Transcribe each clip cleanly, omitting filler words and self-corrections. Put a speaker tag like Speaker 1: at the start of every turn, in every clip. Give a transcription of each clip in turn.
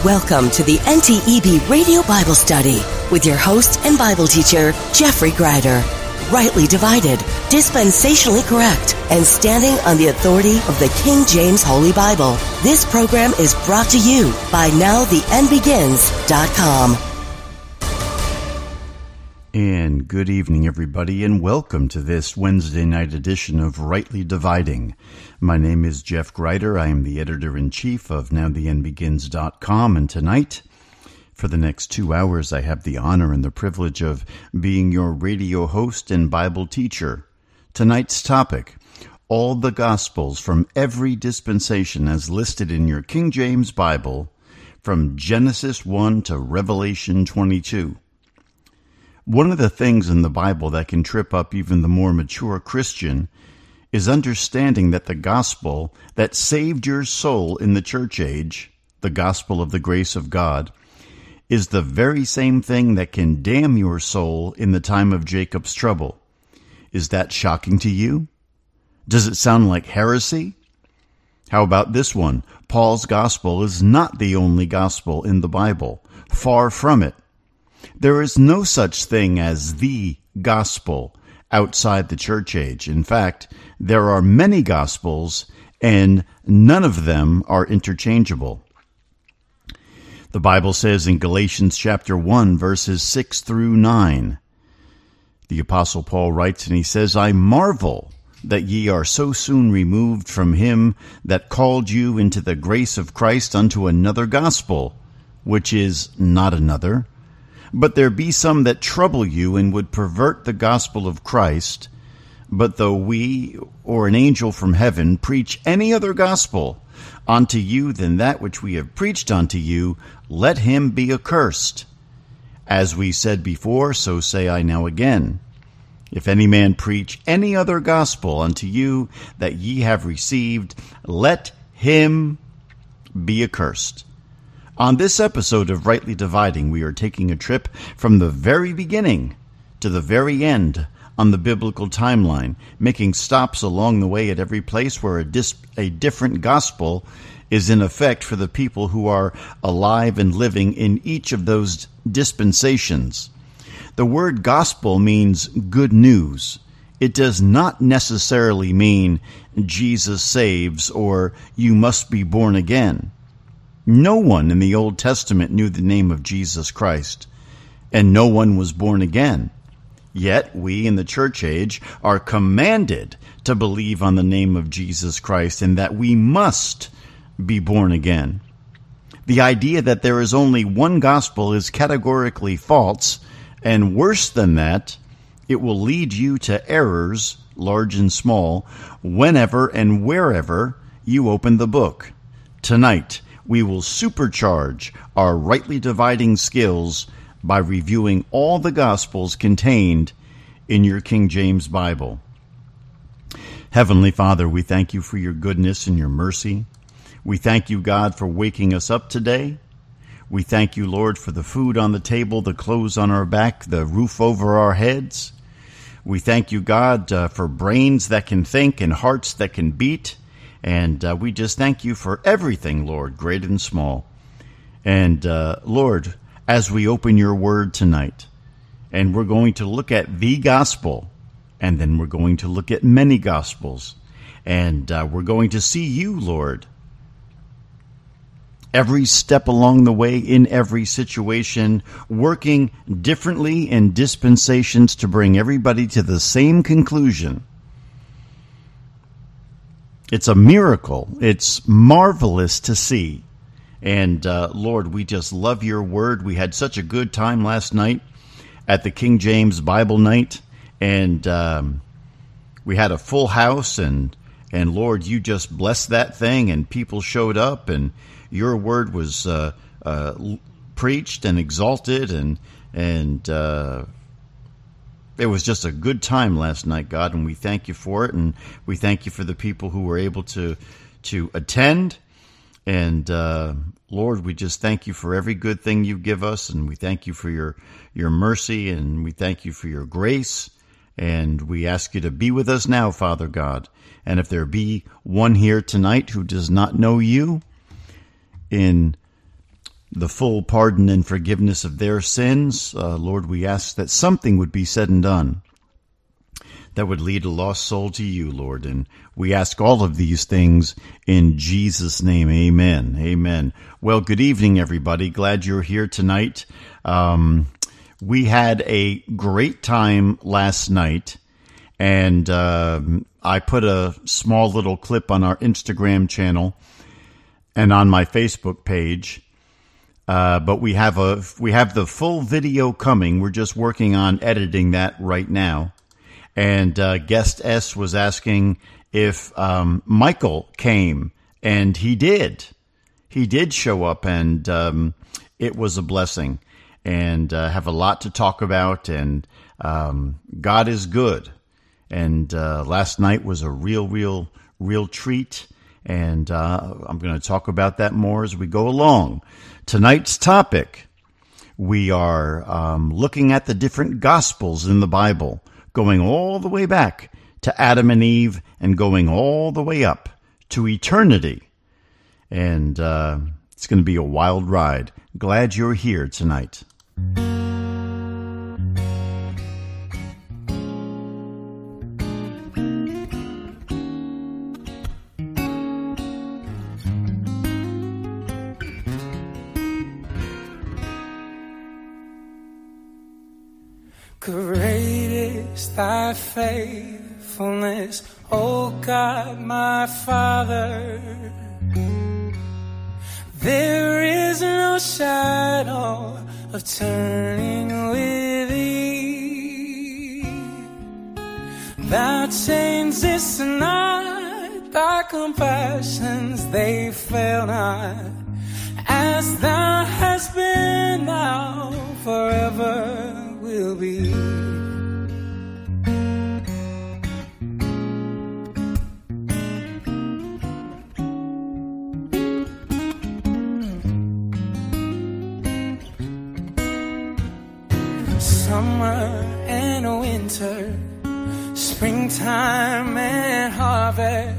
Speaker 1: Welcome to the NTEB Radio Bible Study with your host and Bible teacher, Jeffrey Greider. Rightly divided, dispensationally correct, and standing on the authority of the King James Holy Bible. This program is brought to you by NowTheEndBegins.com.
Speaker 2: And good evening, everybody, and welcome to this Wednesday night edition of Rightly Dividing. My name is Jeff Greider. I am the editor-in-chief of NowTheEndBegins.com, and tonight, for the next 2 hours, I have the honor and the privilege of being your radio host and Bible teacher. Tonight's topic, all the Gospels from every dispensation as listed in your King James Bible, from Genesis 1 to Revelation 22. One of the things in the Bible that can trip up even the more mature Christian is understanding that the gospel that saved your soul in the church age, the gospel of the grace of God, is the very same thing that can damn your soul in the time of Jacob's trouble. Is that shocking to you? Does it sound like heresy? How about this one? Paul's gospel is not the only gospel in the Bible. Far from it. There is no such thing as the gospel outside the church age. In fact, there are many gospels, and none of them are interchangeable. The Bible says in Galatians chapter 1, verses 6 through 9, the Apostle Paul writes, and he says, I marvel that ye are so soon removed from him that called you into the grace of Christ unto another gospel, which is not another. But there be some that trouble you and would pervert the gospel of Christ. But though we or an angel from heaven preach any other gospel unto you than that which we have preached unto you, let him be accursed. As we said before, so say I now again. If any man preach any other gospel unto you that ye have received, let him be accursed. On this episode of Rightly Dividing, we are taking a trip from the very beginning to the very end on the biblical timeline, making stops along the way at every place where a different gospel is in effect for the people who are alive and living in each of those dispensations. The word gospel means good news. It does not necessarily mean Jesus saves or you must be born again. No one in the Old Testament knew the name of Jesus Christ, and no one was born again. Yet we in the church age are commanded to believe on the name of Jesus Christ and that we must be born again. The idea that there is only one gospel is categorically false, and worse than that, it will lead you to errors, large and small, whenever and wherever you open the book. Tonight, we will supercharge our rightly dividing skills by reviewing all the Gospels contained in your King James Bible. Heavenly Father, we thank you for your goodness and your mercy. We thank you, God, for waking us up today. We thank you, Lord, for the food on the table, the clothes on our back, the roof over our heads. We thank you, God, for brains that can think and hearts that can beat. And we just thank you for everything, Lord, great and small. And Lord, as we open your word tonight, and we're going to look at the gospel, and then we're going to look at many gospels, and we're going to see you, Lord, every step along the way in every situation, working differently in dispensations to bring everybody to the same conclusion. It's a miracle. It's marvelous to see. And Lord, we just love your word. We had such a good time last night at the King James Bible night. And we had a full house. And Lord, you just blessed that thing. And people showed up. And your word was preached and exalted. And it was just a good time last night, God, and we thank you for it, and we thank you for the people who were able to attend. And Lord, we just thank you for every good thing you give us, and we thank you for your mercy, and we thank you for your grace, and we ask you to be with us now, Father God. And if there be one here tonight who does not know you, in the full pardon and forgiveness of their sins. Lord, we ask that something would be said and done that would lead a lost soul to you, Lord. And we ask all of these things in Jesus' name. Amen. Amen. Well, good evening, everybody. Glad you're here tonight. We had a great time last night, and I put a small little clip on our Instagram channel and on my Facebook page. But we have the full video coming. We're just working on editing that right now. And guest S was asking if Michael came, and he did. He did show up, and it was a blessing. And have a lot to talk about, and God is good. And last night was a real treat, and I'm going to talk about that more as we go along. Tonight's topic, we are looking at the different Gospels in the Bible, going all the way back to Adam and Eve and going all the way up to eternity. And it's going to be a wild ride. Glad you're here tonight.
Speaker 3: Great is thy faithfulness, O God, my Father. There is no shadow of turning with thee. Thou changest not, thy compassions, they fail not. As thou hast been, thou forever will be. Summer and winter, springtime and harvest,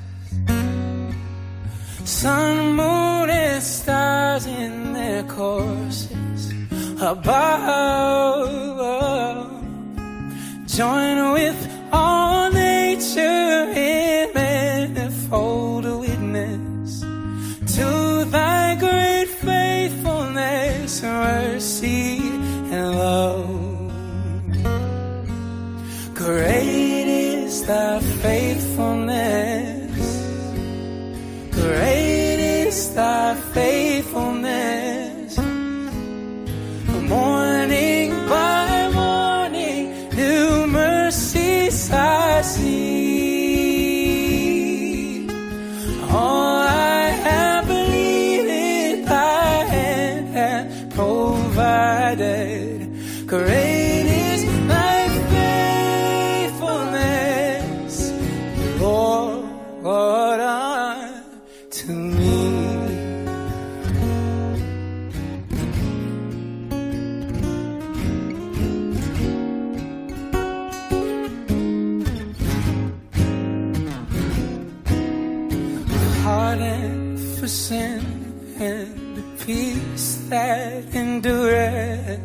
Speaker 3: sun, moon, and stars in their courses above, join with all nature in manifold witness to thy great faithfulness, mercy, and love. Great is thy faithfulness, great is thy faithfulness. Morning by morning, new mercies I see. All I have believed, thy hand hath provided. Great is thy faithfulness, Lord, unto me. Pardon for sin and peace that endureth.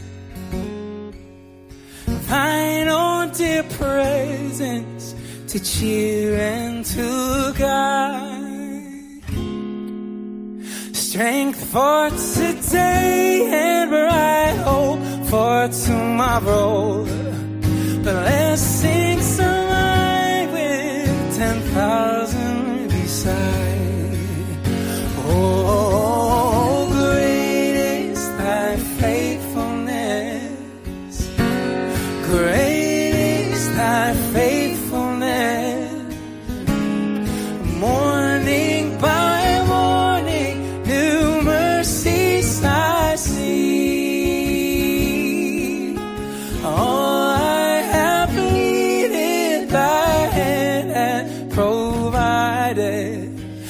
Speaker 3: Thine own dear presence to cheer and to guide. Strength for today and bright hope for tomorrow. Blessings survive with 10,000 beside. Oh, great is thy faithfulness. Great is thy faithfulness. Morning by morning, new mercies I see. All I have needed, thy hand hath provided.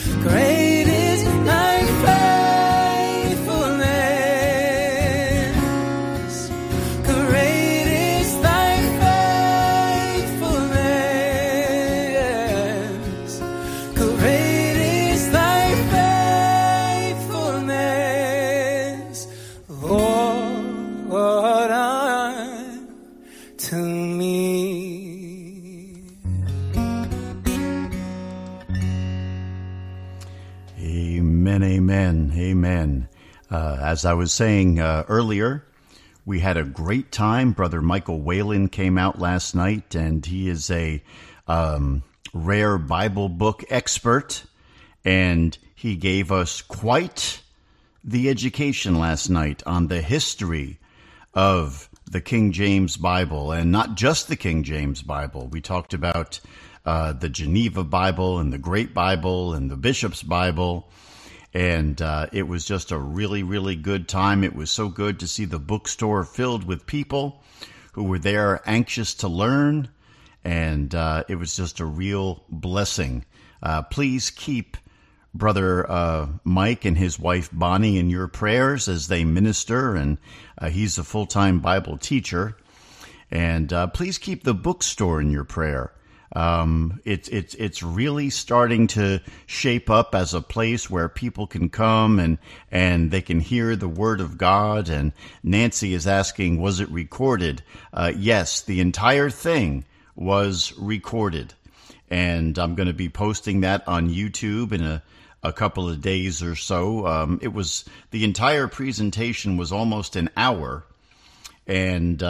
Speaker 2: Amen. Amen. As I was saying earlier, we had a great time. Brother Michael Whalen came out last night, and he is a rare Bible book expert, and he gave us quite the education last night on the history of the King James Bible, and not just the King James Bible. We talked about the Geneva Bible and the Great Bible and the Bishop's Bible. And it was just a really, really good time. It was so good to see the bookstore filled with people who were there anxious to learn. And it was just a real blessing. Please keep Brother Mike and his wife Bonnie in your prayers as they minister. And he's a full-time Bible teacher. And please keep the bookstore in your prayer. It's really starting to shape up as a place where people can come and they can hear the Word of God. And Nancy is asking, was it recorded? Yes, the entire thing was recorded. And I'm going to be posting that on YouTube in a couple of days or so. The entire presentation was almost an hour. And,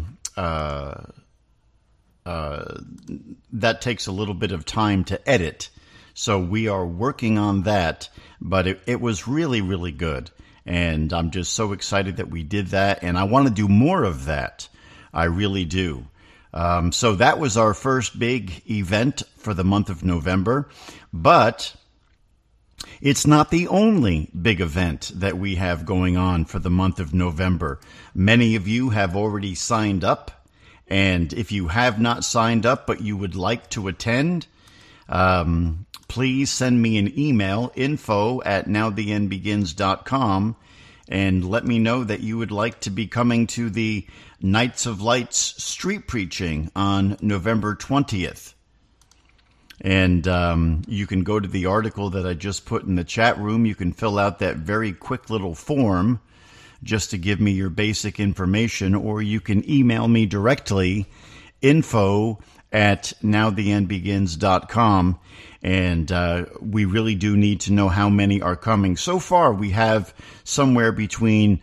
Speaker 2: that takes a little bit of time to edit. So we are working on that, but it was really, really good. And I'm just so excited that we did that. And I want to do more of that. I really do. So that was our first big event for the month of November. But it's not the only big event that we have going on for the month of November. Many of you have already signed up. And if you have not signed up but you would like to attend, please send me an email, info@nowtheendbegins.com, and let me know that you would like to be coming to the Nights of Lights street preaching on November 20th. And you can go to the article that I just put in the chat room. You can fill out that very quick little form just to give me your basic information, or you can email me directly, info@nowtheendbegins.com, and we really do need to know how many are coming. So far, we have somewhere between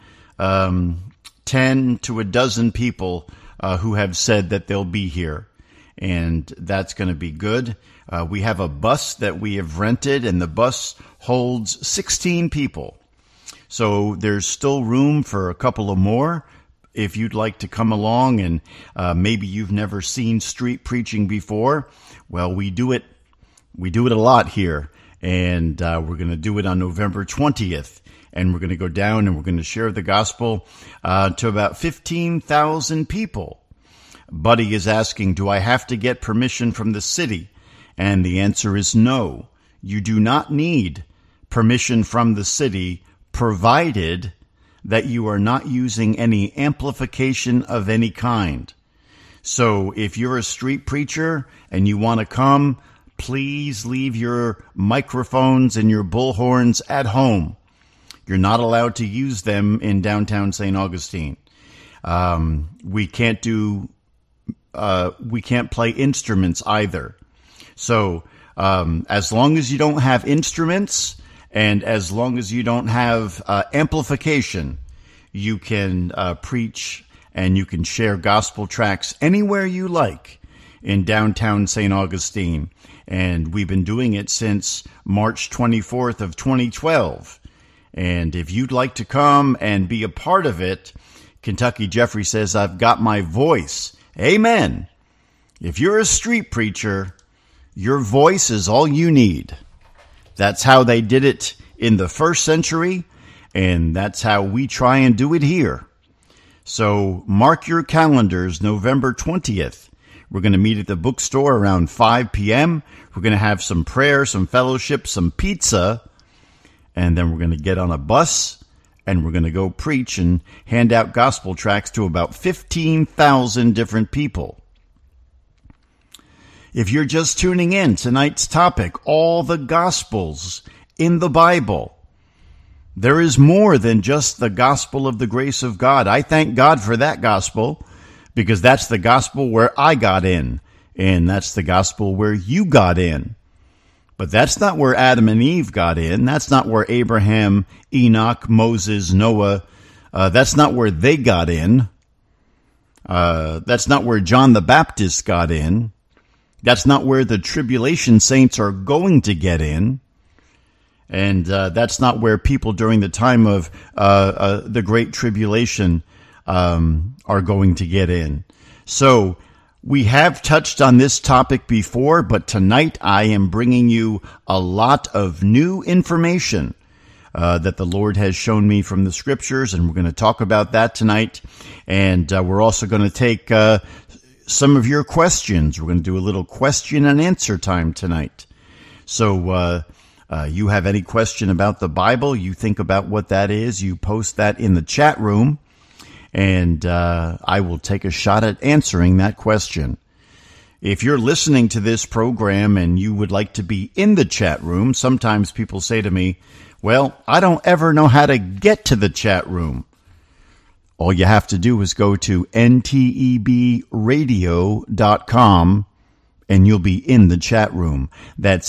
Speaker 2: 10 to a dozen people who have said that they'll be here, and that's going to be good. We have a bus that we have rented, and the bus holds 16 people. So there's still room for a couple of more. If you'd like to come along and maybe you've never seen street preaching before, well, we do it a lot here. And we're going to do it on November 20th. And we're going to go down and we're going to share the gospel to about 15,000 people. Buddy is asking, do I have to get permission from the city? And the answer is no. You do not need permission from the city, provided that you are not using any amplification of any kind. So if you're a street preacher and you want to come, please leave your microphones and your bullhorns at home. You're not allowed to use them in downtown St. Augustine. We can't play instruments either. So as long as you don't have instruments, and as long as you don't have amplification, you can preach and you can share gospel tracts anywhere you like in downtown St. Augustine. And we've been doing it since March 24th of 2012. And if you'd like to come and be a part of it, Kentucky Jeffrey says, I've got my voice. Amen. If you're a street preacher, your voice is all you need. That's how they did it in the first century, and that's how we try and do it here. So mark your calendars, November 20th. We're going to meet at the bookstore around 5 p.m. We're going to have some prayer, some fellowship, some pizza, and then we're going to get on a bus, and we're going to go preach and hand out gospel tracts to about 15,000 different people. If you're just tuning in, tonight's topic, all the Gospels in the Bible. There is more than just the gospel of the grace of God. I thank God for that gospel, because that's the gospel where I got in, and that's the gospel where you got in. But that's not where Adam and Eve got in. That's not where Abraham, Enoch, Moses, Noah, that's not where they got in. That's not where John the Baptist got in. That's not where the tribulation saints are going to get in. And that's not where people during the time of the Great Tribulation are going to get in. So we have touched on this topic before, but tonight I am bringing you a lot of new information that the Lord has shown me from the Scriptures, and we're going to talk about that tonight. And we're also going to take some of your questions. We're going to do a little question and answer time tonight. So you have any question about the Bible, you think about what that is, you post that in the chat room, and I will take a shot at answering that question. If you're listening to this program and you would like to be in the chat room, sometimes people say to me, well, I don't ever know how to get to the chat room. All you have to do is go to ntebradio.com and you'll be in the chat room. That's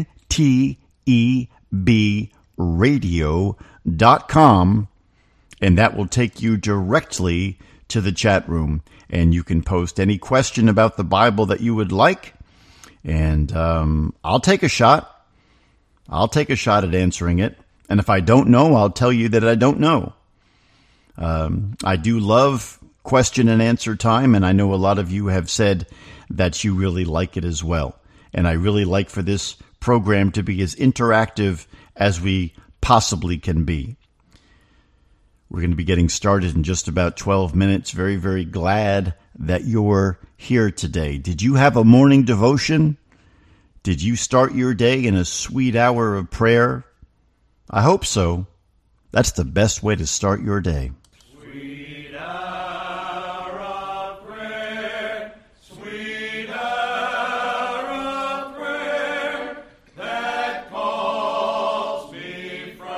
Speaker 2: ntebradio.com, and that will take you directly to the chat room. And you can post any question about the Bible that you would like, and I'll take a shot. I'll take a shot at answering it. And if I don't know, I'll tell you that I don't know. I do love question and answer time, and I know a lot of you have said that you really like it as well. And I really like for this program to be as interactive as we possibly can be. We're going to be getting started in just about 12 minutes. Very, very glad that you're here today. Did you have a morning devotion? Did you start your day in a sweet hour of prayer? I hope so. That's the best way to start your day.
Speaker 3: Sweet hour of prayer, sweet hour of prayer, that calls me from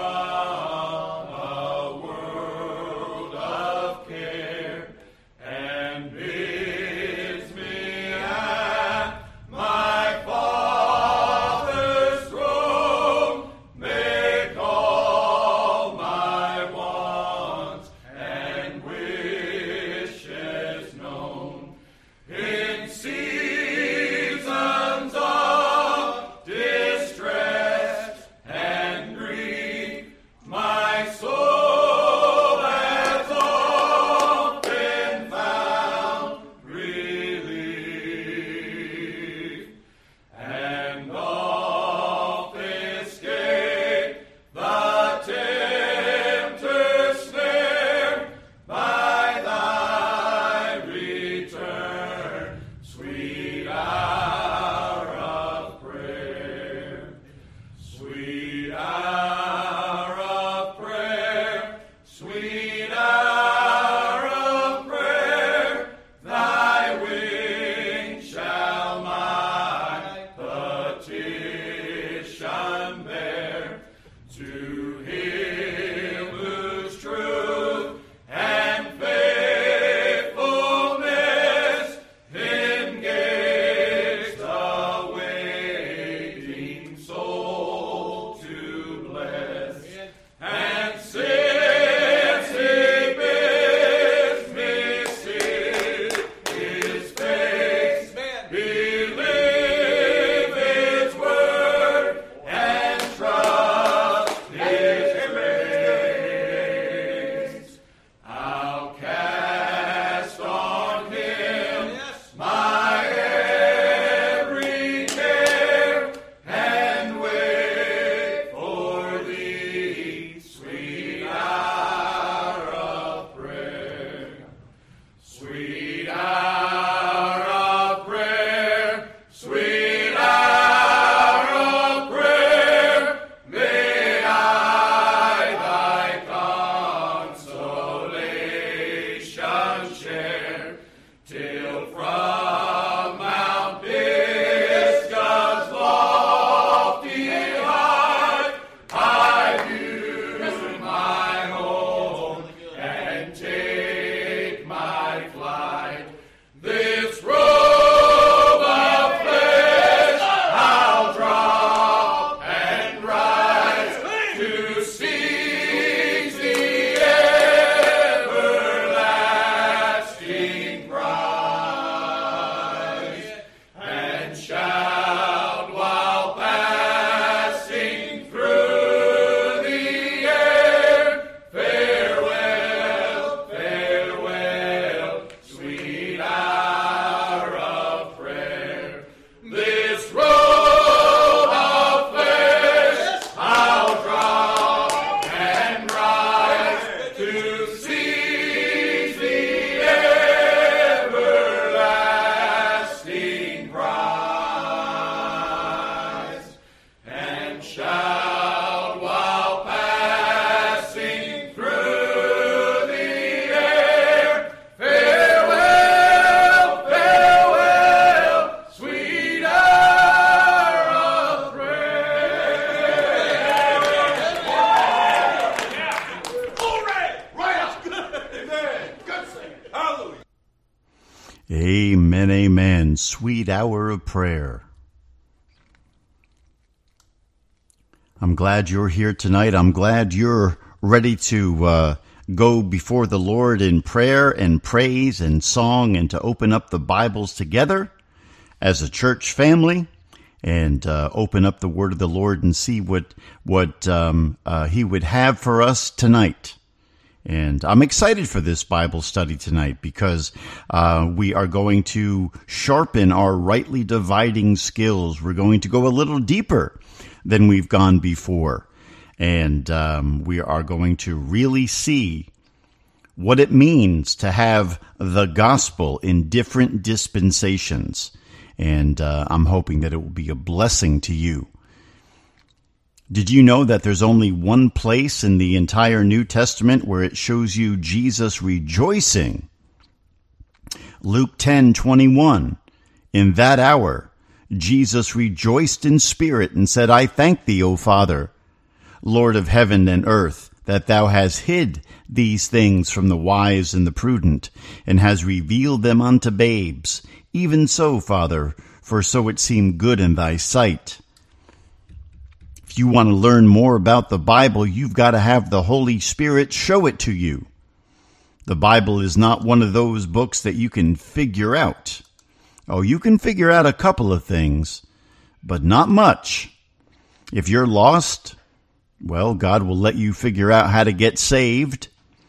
Speaker 3: a world of care and bids me at my Father's throne make all my wants
Speaker 2: Amen, amen. Sweet hour of prayer. I'm glad you're here tonight. I'm glad you're ready to go before the Lord in prayer and praise and song and to open up the Bibles together as a church family and open up the Word of the Lord and see what He would have for us tonight. And I'm excited for this Bible study tonight because we are going to sharpen our rightly dividing skills. We're going to go a little deeper than we've gone before. And we are going to really see what it means to have the gospel in different dispensations. And I'm hoping that it will be a blessing to you. Did you know that there's only one place in the entire New Testament where it shows you Jesus rejoicing? Luke 10:21. In that hour, Jesus rejoiced in spirit and said, I thank thee, O Father, Lord of heaven and earth, that thou hast hid these things from the wise and the prudent, and hast revealed them unto babes. Even so, Father, for so it seemed good in thy sight. If you want to learn more about the Bible, you've got to have the Holy Spirit show it to you. The Bible is not one of those books that you can figure out. Oh, you can figure out a couple of things, but not much. If you're lost, well, God will let you figure out how to get saved.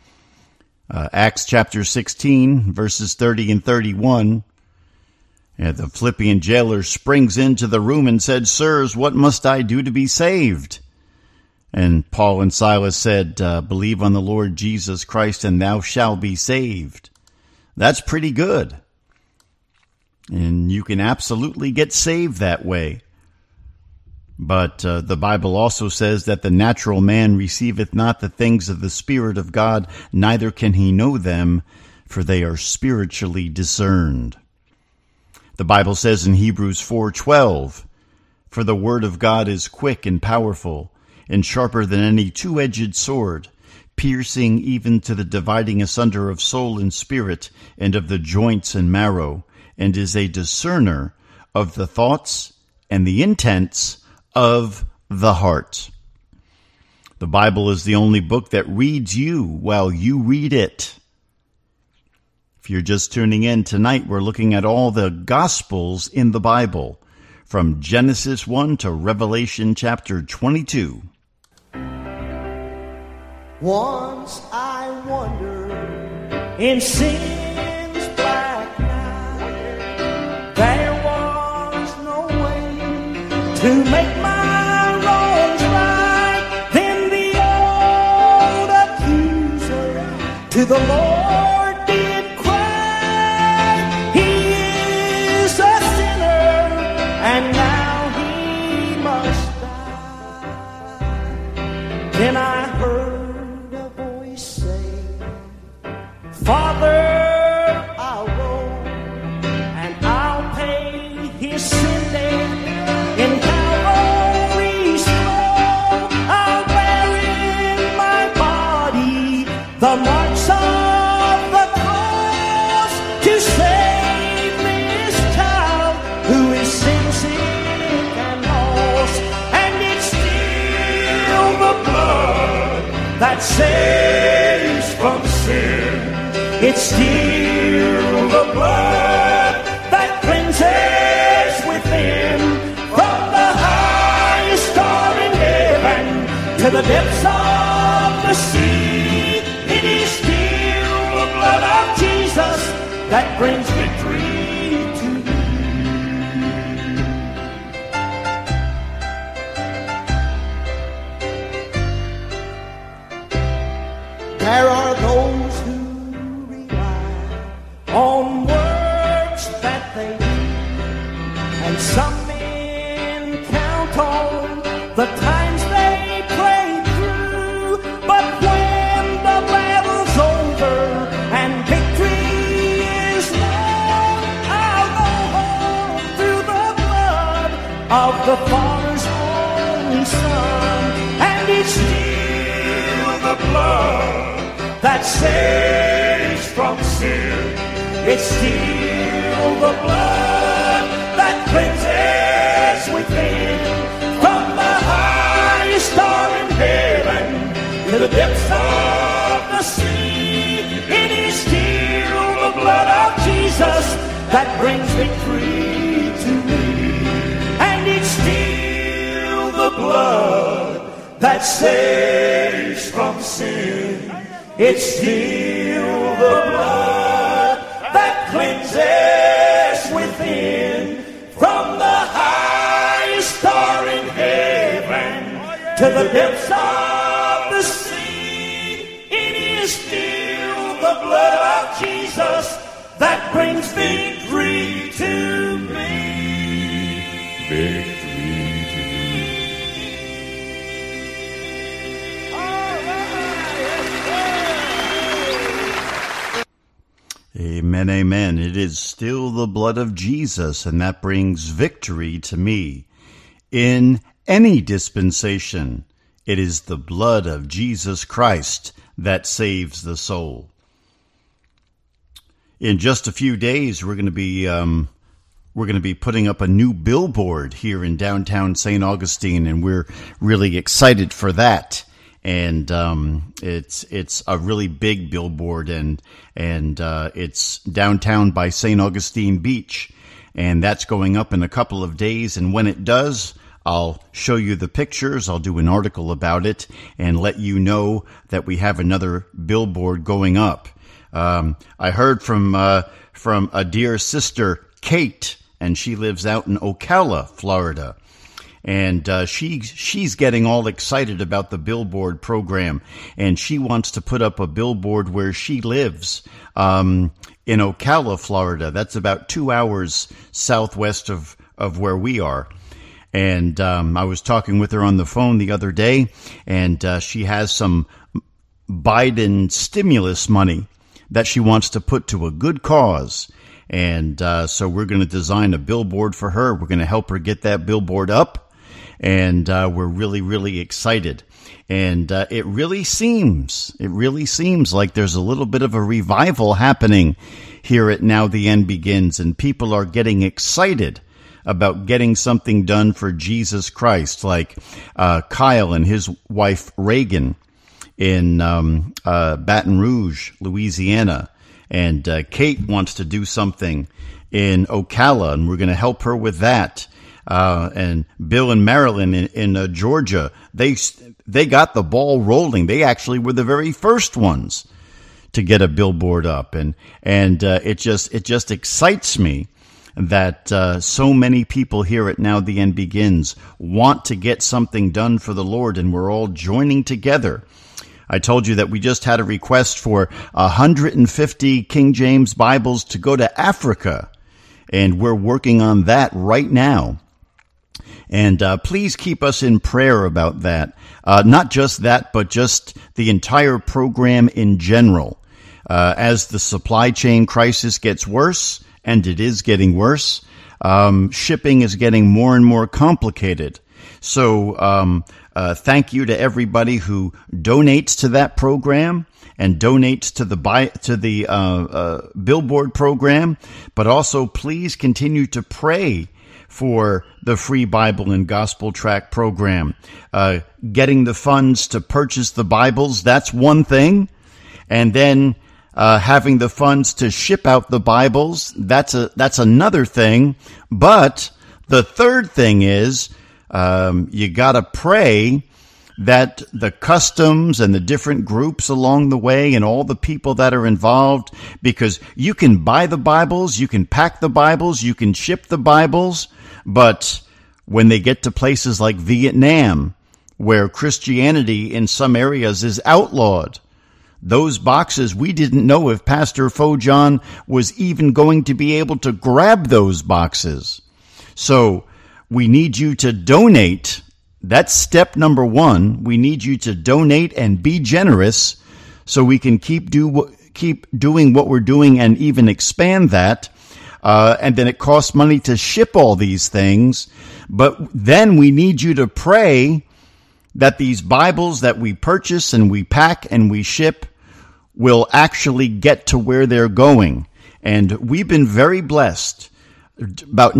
Speaker 2: Acts chapter 16, verses 30 and 31. And the Philippian jailer springs into the room and said, Sirs, what must I do to be saved? And Paul and Silas said, Believe on the Lord Jesus Christ, and thou shalt be saved. That's pretty good. And you can absolutely get saved that way. But the Bible also says that the natural man receiveth not the things of the Spirit of God, neither can he know them, for they are spiritually discerned. The Bible says in Hebrews 4:12, For the word of God is quick and powerful, and sharper than any two-edged sword, piercing even to the dividing asunder of soul and spirit, and of the joints and marrow, and is a discerner of the thoughts and the intents of the heart. The Bible is the only book that reads you while you read it. If you're just tuning in tonight, we're looking at all the Gospels in the Bible, from Genesis 1 to Revelation chapter 22.
Speaker 4: Once I wandered in sin's black night. There was no way to make my wrongs right. Then the old accuser to the Lord did cry, He is a sinner, and now he must die. Then I heard a voice say, Father, I'll go and I'll pay his sin debt in Calvary's flow. I'll bear in my body the marks of the cross to save this child who is sin sick and lost. And it's still the blood that saves from sin. It's still the blood that cleanses within. From the highest star in heaven to the depths of the sea, it is still the blood of Jesus that brings victory to you. There are those who on works that they do, and some men count on the times they pray through. But when the battle's over and victory is won, I'll go home through the blood of the Father's only Son. And it's still the blood that saves from sin. It's still the blood that cleanses within. From the highest star in heaven to the depths of the sea, it is still the blood of Jesus that brings victory to me. And it's still the blood that saves from sin. It's still the blood that cleanses within. From the highest star in heaven to the depths of the sea, it is still the blood of Jesus that brings victory to me. Victory to me.
Speaker 2: Amen, amen. It is still the blood of Jesus, and that brings victory to me. In any dispensation, it is the blood of Jesus Christ that saves the soul. In just a few days, we're going to be putting up a new billboard here in downtown St. Augustine, and we're really excited for that. And it's a really big billboard, and it's downtown by St. Augustine Beach, and that's going up in a couple of days. And when it does, I'll show you the pictures. I'll do an article about it and let you know that we have another billboard going up. I heard from a dear sister, Kate, and she lives out in Ocala, Florida. And she's getting all excited about the billboard program, and she wants to put up a billboard where she lives in Ocala, Florida. That's about 2 hours southwest of where we are. And I was talking with her on the phone the other day, and she has some Biden stimulus money that she wants to put to a good cause. And so we're going to design a billboard for her. We're going to help her get that billboard up. And we're really, really excited. And it really seems like there's a little bit of a revival happening here at Now the End Begins, and people are getting excited about getting something done for Jesus Christ, like Kyle and his wife Reagan in Baton Rouge, Louisiana. And Kate wants to do something in Ocala, and we're going to help her with that. And Bill and Marilyn in Georgia, they got the ball rolling. They actually were the very first ones to get a billboard up, and it just excites me that so many people here at Now the End Begins want to get something done for the Lord, and we're all joining together. I told you that we just had a request for 150 King James Bibles to go to Africa, and we're working on that right now. And please keep us in prayer about that. Not just that, but just the entire program in general. As the supply chain crisis gets worse, and it is getting worse, shipping is getting more and more complicated. So thank you to everybody who donates to that program and donates to the billboard program. But also, please continue to pray for the Free Bible and Gospel Tract program. Getting the funds to purchase the Bibles, that's one thing. And then having the funds to ship out the Bibles, that's another thing. But the third thing is you got to pray that the customs and the different groups along the way and all the people that are involved, because you can buy the Bibles, you can pack the Bibles, you can ship the Bibles, but when they get to places like Vietnam, where Christianity in some areas is outlawed, those boxes, we didn't know if Pastor Fojan was even going to be able to grab those boxes. So we need you to donate. That's step number one. We need you to donate and be generous so we can keep doing what we're doing and even expand that. And then it costs money to ship all these things. But then we need you to pray that these Bibles that we purchase and we pack and we ship will actually get to where they're going. And we've been very blessed. About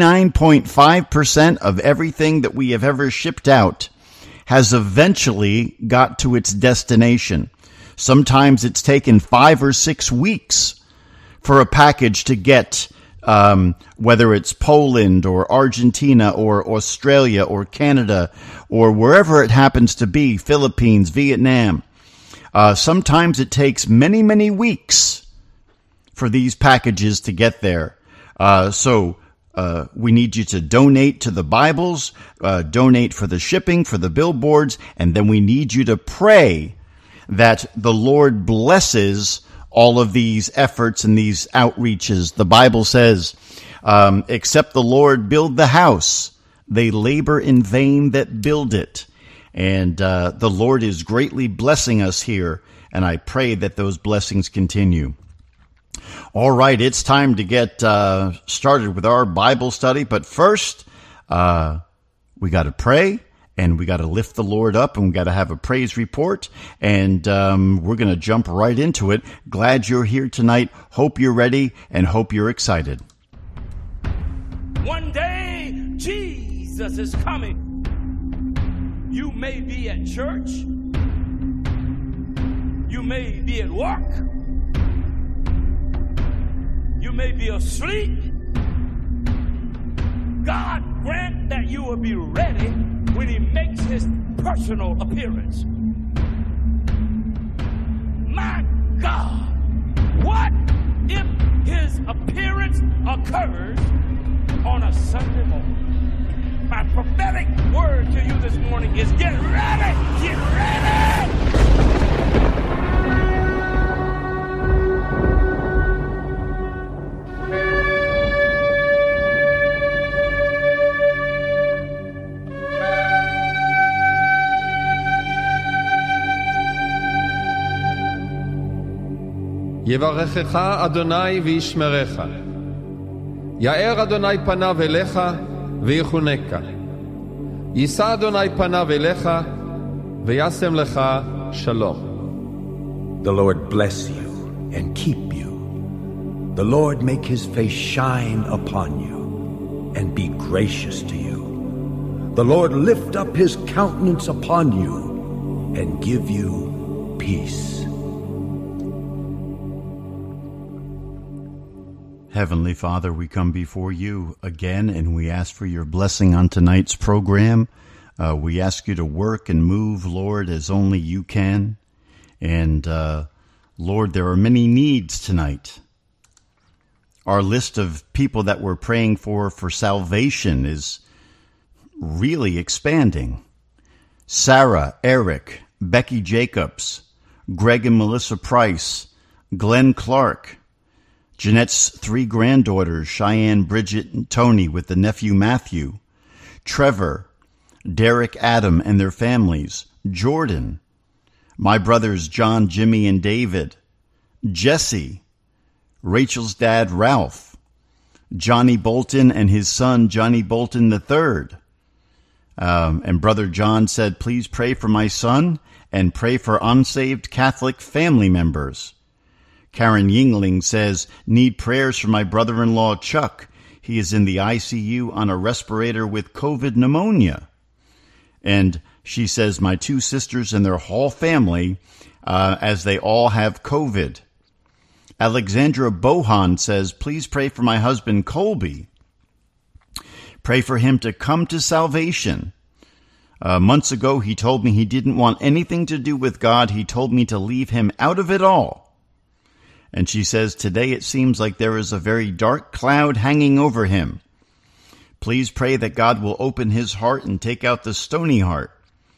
Speaker 2: 99.5% of everything that we have ever shipped out has eventually got to its destination. Sometimes it's taken 5 or 6 weeks for a package to get, whether it's Poland or Argentina or Australia or Canada or wherever it happens to be, Philippines, Vietnam. Sometimes it takes many, many weeks for these packages to get there. So we need you to donate to the Bibles, donate for the shipping, for the billboards, and then we need you to pray that the Lord blesses all of these efforts and these outreaches. The Bible says, except the Lord build the house, they labor in vain that build it. And the Lord is greatly blessing us here, and I pray that those blessings continue. All right, it's time to get started with our Bible study. But first, we got to pray, and we got to lift the Lord up, and we got to have a praise report. And we're going to jump right into it. Glad you're here tonight. Hope you're ready, and hope you're excited.
Speaker 5: One day, Jesus is coming. You may be at church. You may be at work. You may be asleep. God grant that you will be ready when he makes his personal appearance. My God, what if his appearance occurs on a Sunday morning? My prophetic word to you this morning is get ready! Get ready!
Speaker 6: יברכך אדוני וישמרך. יאר אדוני פניו אליך ויחונקה. יישא אדוני פניו אליך וישם לך שלום.
Speaker 7: The Lord bless you and keep you. The Lord make his face shine upon you and be gracious to you. The Lord lift up his countenance upon you and give you peace.
Speaker 2: Heavenly Father, we come before you again, and we ask for your blessing on tonight's program. We ask you to work and move, Lord, as only you can. And, Lord, there are many needs tonight. Our list of people that we're praying for salvation is really expanding. Sarah, Eric, Becky Jacobs, Greg and Melissa Price, Glenn Clark, Jeanette's 3 granddaughters, Cheyenne, Bridget, and Tony, with the nephew Matthew, Trevor, Derek, Adam, and their families, Jordan, my brothers John, Jimmy, and David, Jesse, Rachel's dad, Ralph, Johnny Bolton and his son, Johnny Bolton III. And Brother John said, please pray for my son and pray for unsaved Catholic family members. Karen Yingling says, need prayers for my brother-in-law, Chuck. He is in the ICU on a respirator with COVID pneumonia. And she says, my 2 sisters and their whole family, as they all have COVID. Alexandra Bohan says, please pray for my husband, Colby. Pray for him to come to salvation. Months ago, he told me he didn't want anything to do with God. He told me to leave him out of it all. And she says, today it seems like there is a very dark cloud hanging over him. Please pray that God will open his heart and take out the stony heart.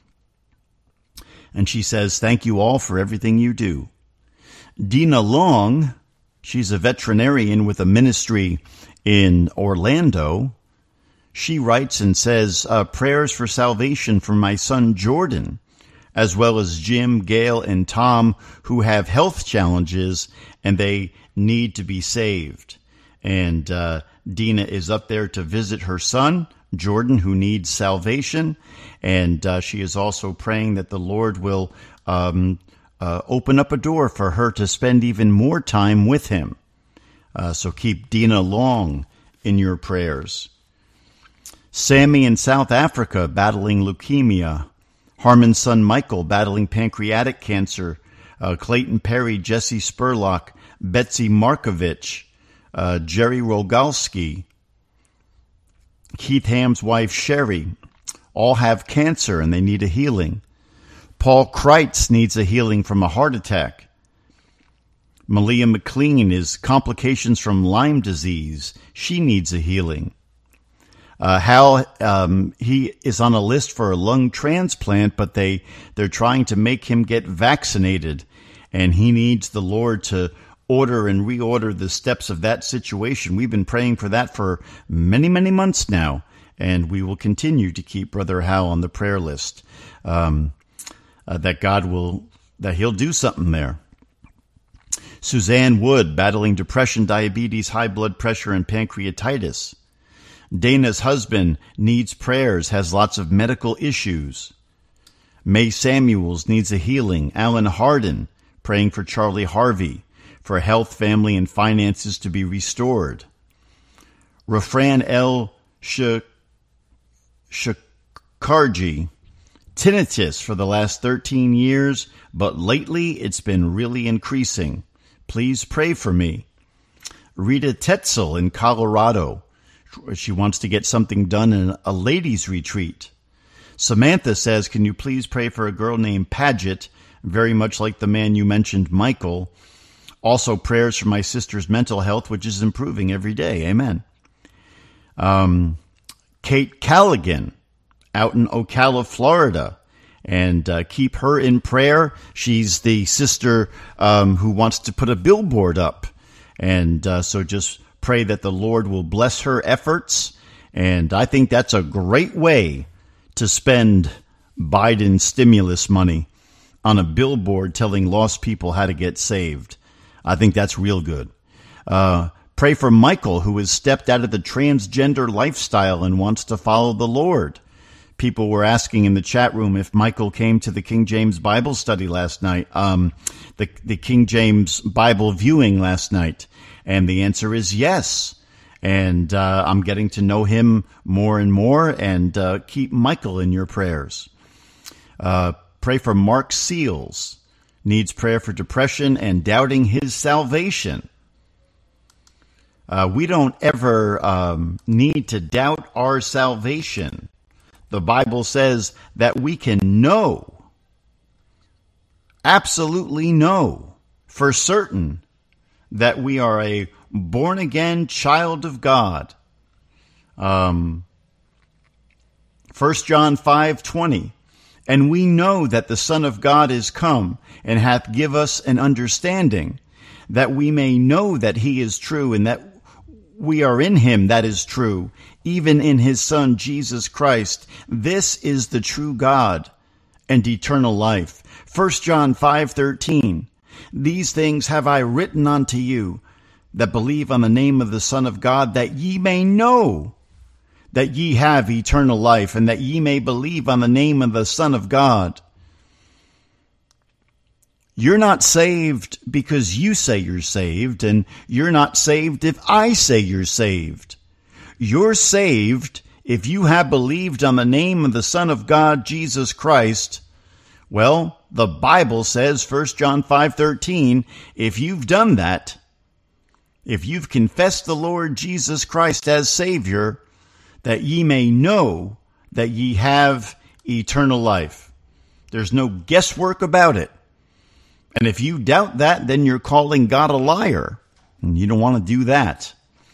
Speaker 2: And she says, thank you all for everything you do. Dina Long, she's a veterinarian with a ministry in Orlando. She writes and says, prayers for salvation for my son Jordan, as well as Jim, Gail, and Tom, who have health challenges and they need to be saved. And Dina is up there to visit her son, Jordan, who needs salvation. And she is also praying that the Lord will open up a door for her to spend even more time with him. So keep Dina Long in your prayers. Sammy in South Africa battling leukemia. Harmon's son Michael battling pancreatic cancer. Clayton Perry, Jesse Spurlock, Betsy Markovich, Jerry Rogalski, Keith Ham's wife Sherry, all have cancer and they need a healing. Paul Kreitz needs a healing from a heart attack. Malia McLean is complications from Lyme disease. She needs a healing. Hal, he is on a list for a lung transplant, but they're trying to make him get vaccinated, and he needs the Lord to order and reorder the steps of that situation. We've been praying for that for many, many months now, and we will continue to keep Brother Hal on the prayer list, that he'll do something there. Suzanne Wood battling depression, diabetes, high blood pressure, and pancreatitis. Dana's husband needs prayers, has lots of medical issues. May Samuels needs a healing. Alan Hardin praying for Charlie Harvey, for health, family, and finances to be restored. Rafran El Shakarji, tinnitus for the last 13 years, but lately it's been really increasing. Please pray for me. Rita Tetzel in Colorado. She wants to get something done in a ladies' retreat. Samantha says, can you please pray for a girl named Paget, very much like the man you mentioned, Michael. Also prayers for my sister's mental health, which is improving every day. Amen. Kate Callaghan out in Ocala, Florida. And keep her in prayer. She's the sister who wants to put a billboard up. And so just pray that the Lord will bless her efforts. And I think that's a great way to spend Biden stimulus money, on a billboard telling lost people how to get saved. I think that's real good. Pray for Michael, who has stepped out of the transgender lifestyle and wants to follow the Lord. People were asking in the chat room if Michael came to the King James Bible study last night, the King James Bible viewing last night. And the answer is yes. And I'm getting to know him more and more, and keep Michael in your prayers. Pray for Mark Seals. Needs prayer for depression and doubting his salvation. We don't ever need to doubt our salvation. The Bible says that we can know, absolutely know, for certain, that we are a born-again child of God. 1 John 5:20, and we know that the Son of God is come, and hath give us an understanding, that we may know that he is true, and that we are in him that is true, even in his Son Jesus Christ. This is the true God and eternal life. 1 John 5:13, these things have I written unto you that believe on the name of the Son of God, that ye may know that ye have eternal life, and that ye may believe on the name of the Son of God. You're not saved because you say you're saved, and you're not saved if I say you're saved. You're saved if you have believed on the name of the Son of God, Jesus Christ. Well, the Bible says, 1 John 5:13, if you've done that, if you've confessed the Lord Jesus Christ as Savior, that ye may know that ye have eternal life. There's no guesswork about it. And if you doubt that, then you're calling God a liar. And you don't want to do that.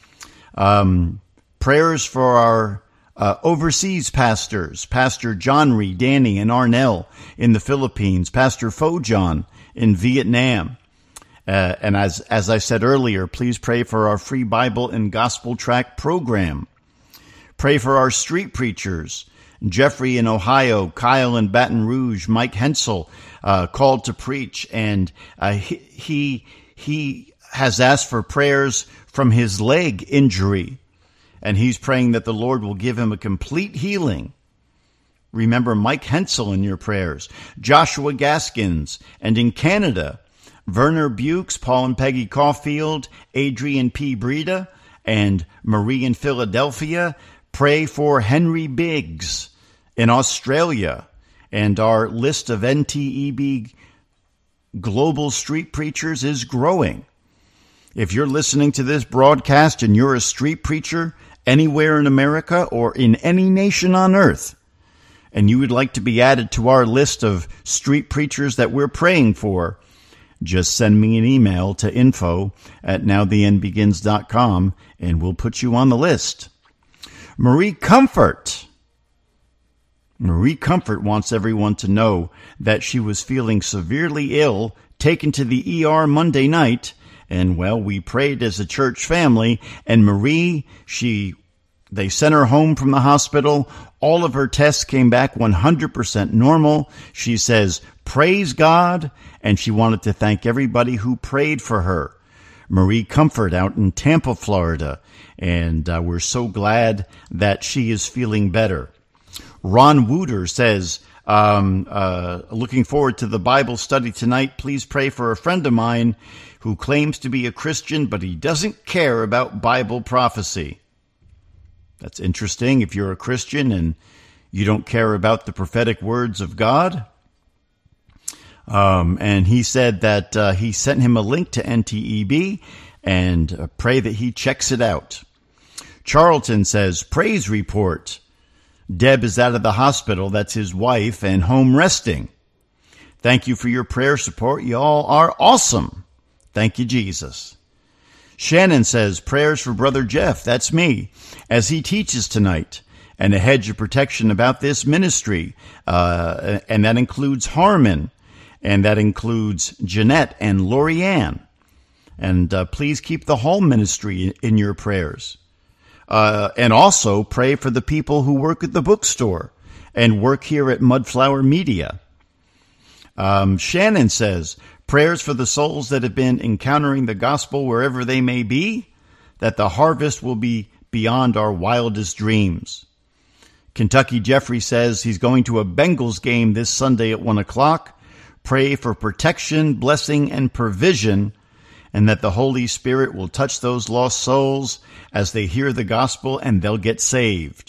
Speaker 2: Prayers for our overseas pastors, Pastor John Ree, Danny, and Arnell in the Philippines, Pastor Pho John in Vietnam. And as I said earlier, please pray for our free Bible and gospel tract program. Pray for our street preachers, Jeffrey in Ohio, Kyle in Baton Rouge, Mike Hensel, called to preach, and he has asked for prayers from his leg injury, and he's praying that the Lord will give him a complete healing. Remember Mike Hensel in your prayers. Joshua Gaskins, and in Canada, Werner Bukes, Paul and Peggy Caulfield, Adrian P. Breda, and Marie in Philadelphia. Pray for Henry Biggs in Australia. And our list of NTEB global street preachers is growing. If you're listening to this broadcast and you're a street preacher anywhere in America or in any nation on earth, and you would like to be added to our list of street preachers that we're praying for, just send me an email to info@nowtheendbegins.com and we'll put you on the list. Marie Comfort wants everyone to know that she was feeling severely ill, taken to the ER Monday night, and, well, we prayed as a church family, and Marie, they sent her home from the hospital. All of her tests came back 100% normal. She says, praise God, and she wanted to thank everybody who prayed for her. Marie Comfort out in Tampa, Florida, and we're so glad that she is feeling better. Ron Wooter says, looking forward to the Bible study tonight. Please pray for a friend of mine who claims to be a Christian, but he doesn't care about Bible prophecy. That's interesting if you're a Christian and you don't care about the prophetic words of God. And he said that he sent him a link to NTEB and pray that he checks it out. Charlton says, praise report. Deb is out of the hospital, that's his wife, and home resting. Thank you for your prayer support. You all are awesome. Thank you, Jesus. Shannon says, prayers for Brother Jeff, that's me, as he teaches tonight, and a hedge of protection about this ministry. And that includes Harmon, and that includes Jeanette and Lorianne. And please keep the whole ministry in your prayers. And also pray for the people who work at the bookstore and work here at Mudflower Media. Shannon says, prayers for the souls that have been encountering the gospel wherever they may be, that the harvest will be beyond our wildest dreams. Kentucky Jeffrey says he's going to a Bengals game this Sunday at 1 o'clock. Pray for protection, blessing, and provision, and that the Holy Spirit will touch those lost souls as they hear the gospel and they'll get saved.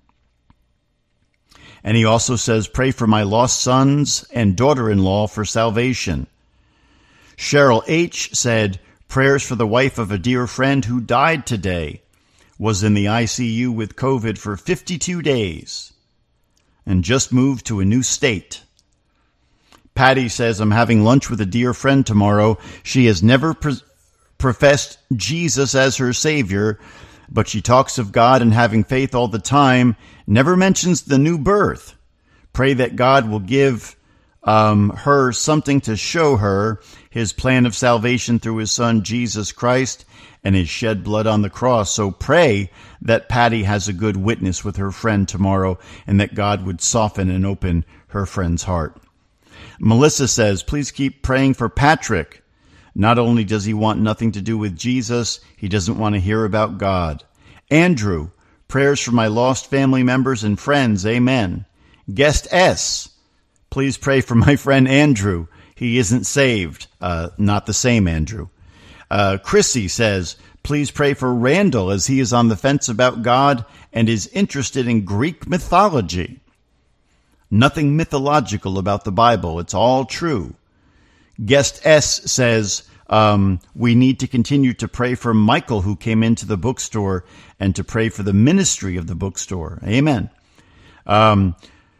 Speaker 2: And he also says, pray for my lost sons and daughter-in-law for salvation. Cheryl H. said, prayers for the wife of a dear friend who died today, was in the ICU with COVID for 52 days, and just moved to a new state. Patty says, I'm having lunch with a dear friend tomorrow. She has never professed Jesus as her Savior, but she talks of God and having faith all the time, never mentions the new birth. Pray that God will give her something to show her his plan of salvation through his son, Jesus Christ, and his shed blood on the cross. So pray that Patty has a good witness with her friend tomorrow and that God would soften and open her friend's heart. Melissa says, please keep praying for Patrick. Not only does he want nothing to do with Jesus, he doesn't want to hear about God. Andrew, prayers for my lost family members and friends. Amen. Guest S, please pray for my friend Andrew. He isn't saved. Not the same Andrew. Chrissy says, please pray for Randall as he is on the fence about God and is interested in Greek mythology. Nothing mythological about the Bible. It's all true. Guest S says, we need to continue to pray for Michael who came into the bookstore and to pray for the ministry of the bookstore. Amen. From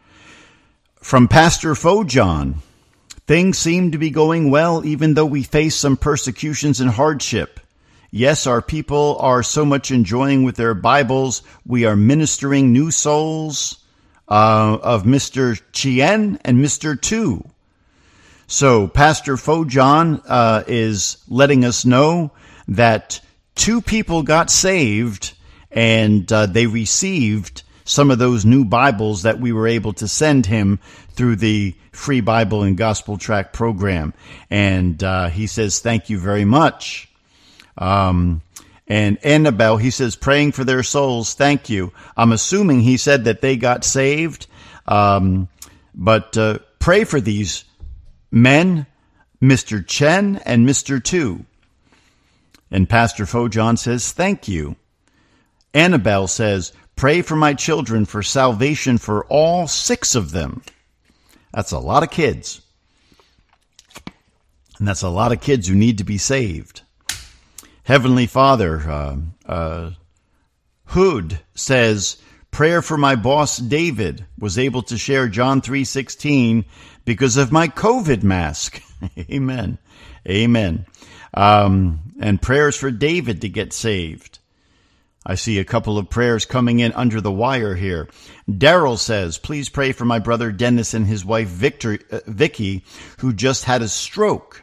Speaker 2: Pastor Fojon, things seem to be going well even though we face some persecutions and hardship. Yes, our people are so much enjoying with their Bibles. We are ministering new souls of Mr. Chien and Mr. Tu. So Pastor Fojon is letting us know that 2 people got saved and they received some of those new Bibles that we were able to send him through the free Bible and Gospel Tract program. And he says, thank you very much. And Annabelle, he says, praying for their souls. Thank you. I'm assuming he said that they got saved. But pray for these men, Mr. Chen and Mr. Tu. And Pastor Fojon says, thank you. Annabelle says, pray for my children for salvation for all 6 of them. That's a lot of kids. And that's a lot of kids who need to be saved. Heavenly Father, Hood says, prayer for my boss David, was able to share John 3:16 because of my COVID mask. Amen. Amen. And prayers for David to get saved. I see a couple of prayers coming in under the wire here. Daryl says, please pray for my brother Dennis and his wife Vicky, who just had a stroke.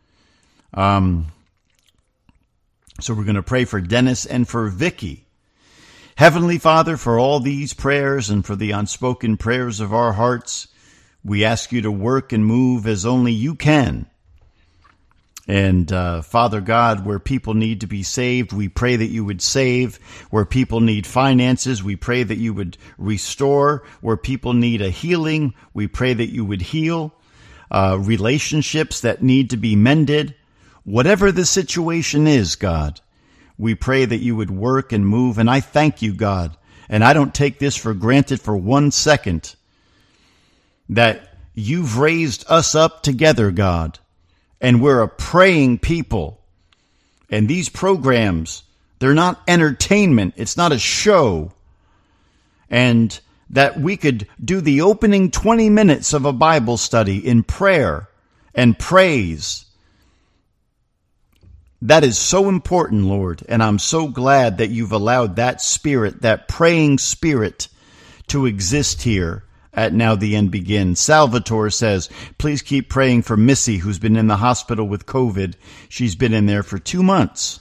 Speaker 2: So we're going to pray for Dennis and for Vicky. Heavenly Father, for all these prayers and for the unspoken prayers of our hearts, we ask you to work and move as only you can. And Father God, where people need to be saved, we pray that you would save. Where people need finances, we pray that you would restore. Where people need a healing, we pray that you would heal. Relationships that need to be mended. Whatever the situation is, God, we pray that you would work and move. And I thank you, God, and I don't take this for granted for 1 second, that you've raised us up together, God, and we're a praying people. And these programs, they're not entertainment. It's not a show. And that we could do the opening 20 minutes of a Bible study in prayer and praise. That is so important, Lord, and I'm so glad that you've allowed that spirit, that praying spirit, to exist here at Now the End Begins. Salvatore says, please keep praying for Missy, who's been in the hospital with COVID. She's been in there for 2 months.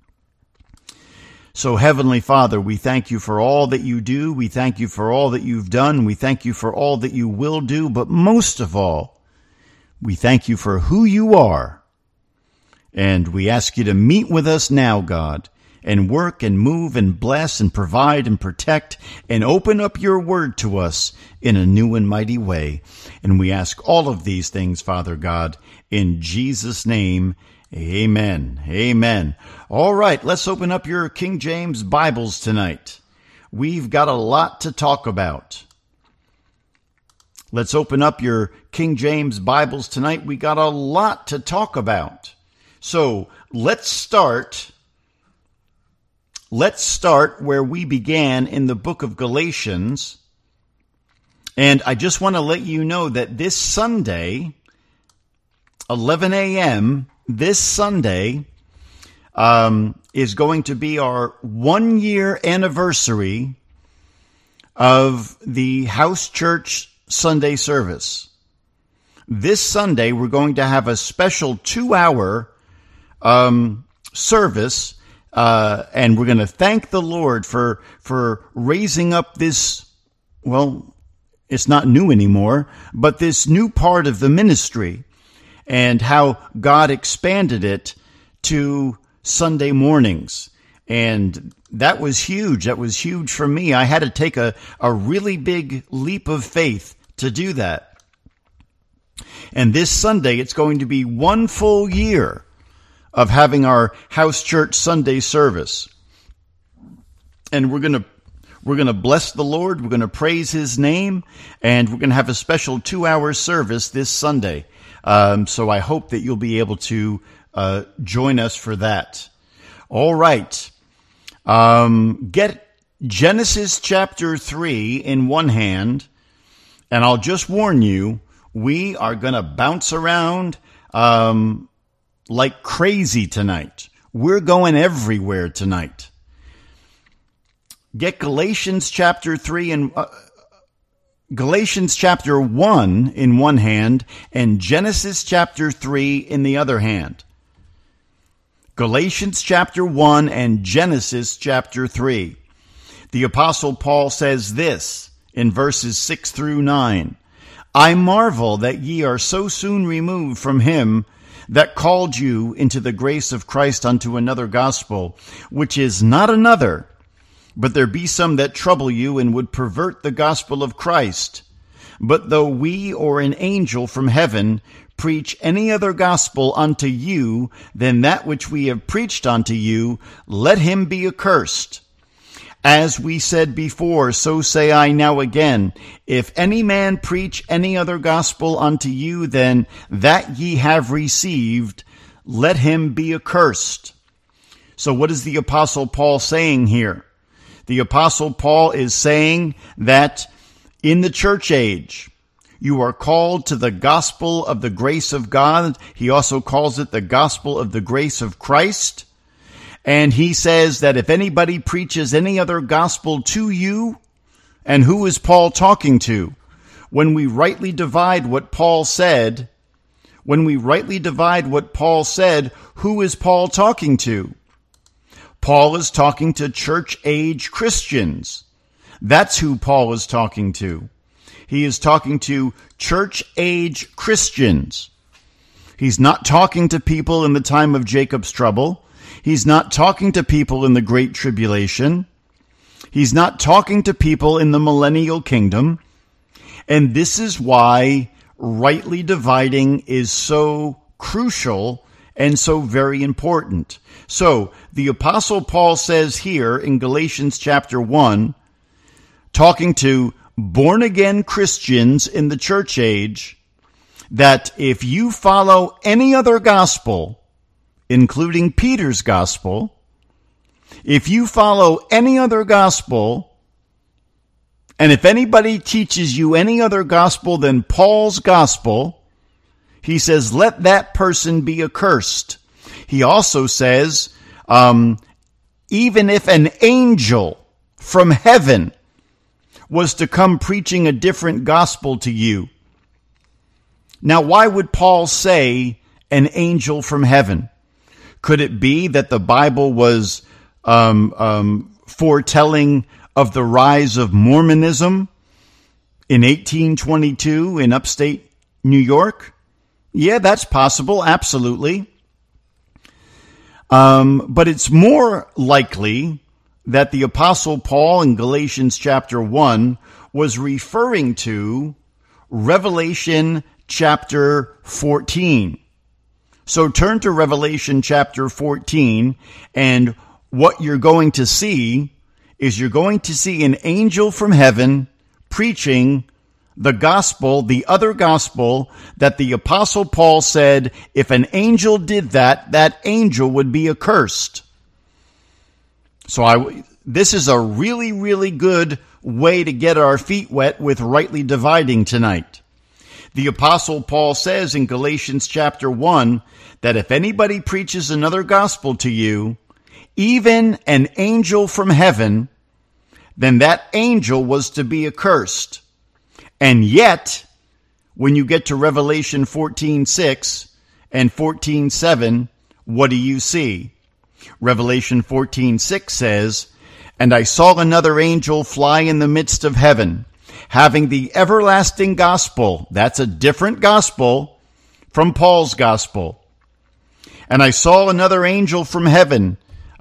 Speaker 2: So, Heavenly Father, we thank you for all that you do. We thank you for all that you've done. We thank you for all that you will do. But most of all, we thank you for who you are. And we ask you to meet with us now, God, and work and move and bless and provide and protect and open up your word to us in a new and mighty way. And we ask all of these things, Father God, in Jesus' name. Amen. Amen. All right, let's open up your King James Bibles tonight. We've got a lot to talk about. Let's open up your King James Bibles tonight. We got a lot to talk about. So let's start where we began in the book of Galatians. And I just want to let you know that this Sunday, 11 a.m., this Sunday is going to be our 1-year anniversary of the House Church Sunday service. This Sunday, we're going to have a special 2-hour service, and we're going to thank the Lord for raising up this, well, it's not new anymore, but this new part of the ministry, and how God expanded it to Sunday mornings. And that was huge. That was huge for me. I had to take a really big leap of faith to do that. And this Sunday, it's going to be 1 full year of having our House Church Sunday service. And we're going to bless the Lord, we're going to praise his name, and we're going to have a special 2-hour service this Sunday. So I hope that you'll be able to join us for that. All right. Get Genesis chapter 3 in one hand, and I'll just warn you, we are going to bounce around like crazy tonight. We're going everywhere tonight. Get Galatians chapter 3 and Galatians chapter 1 in one hand and Genesis chapter 3 in the other hand. Galatians chapter 1 and Genesis chapter 3. The Apostle Paul says this in verses 6 through 9. I marvel that ye are so soon removed from him that called you into the grace of Christ unto another gospel, which is not another, but there be some that trouble you and would pervert the gospel of Christ. But though we or an angel from heaven preach any other gospel unto you than that which we have preached unto you, let him be accursed. As we said before, so say I now again, if any man preach any other gospel unto you than that ye have received, let him be accursed. So what is the Apostle Paul saying here? The Apostle Paul is saying that in the church age, you are called to the gospel of the grace of God. He also calls it the gospel of the grace of Christ. And he says that if anybody preaches any other gospel to you, and who is Paul talking to? When we rightly divide what Paul said, who is Paul talking to? Paul is talking to church-age Christians. That's who Paul is talking to. He is talking to church-age Christians. He's not talking to people in the time of Jacob's trouble. He's not talking to people in the Great Tribulation. He's not talking to people in the millennial kingdom. And this is why rightly dividing is so crucial and so very important. So, the Apostle Paul says here in Galatians chapter 1, talking to born-again Christians in the church age, that if you follow any other gospel, including Peter's gospel, if you follow any other gospel, and if anybody teaches you any other gospel than Paul's gospel, he says, let that person be accursed. He also says, even if an angel from heaven was to come preaching a different gospel to you. Now, why would Paul say an angel from heaven? Could it be that the Bible was foretelling of the rise of Mormonism in 1822 in upstate New York? Yeah, that's possible, absolutely. But it's more likely that the Apostle Paul in Galatians chapter 1 was referring to Revelation chapter 14. So turn to Revelation chapter 14, and what you're going to see is you're going to see an angel from heaven preaching the gospel, the other gospel that the Apostle Paul said, if an angel did that, that angel would be accursed. So this is a really, really good way to get our feet wet with rightly dividing tonight. The Apostle Paul says in Galatians chapter 1 that if anybody preaches another gospel to you, even an angel from heaven, then that angel was to be accursed. And yet, when you get to Revelation 14:6 and 14:7, what do you see? Revelation 14:6 says, and I saw another angel fly in the midst of heaven, having the everlasting gospel. That's a different gospel from Paul's gospel. And I saw another angel from heaven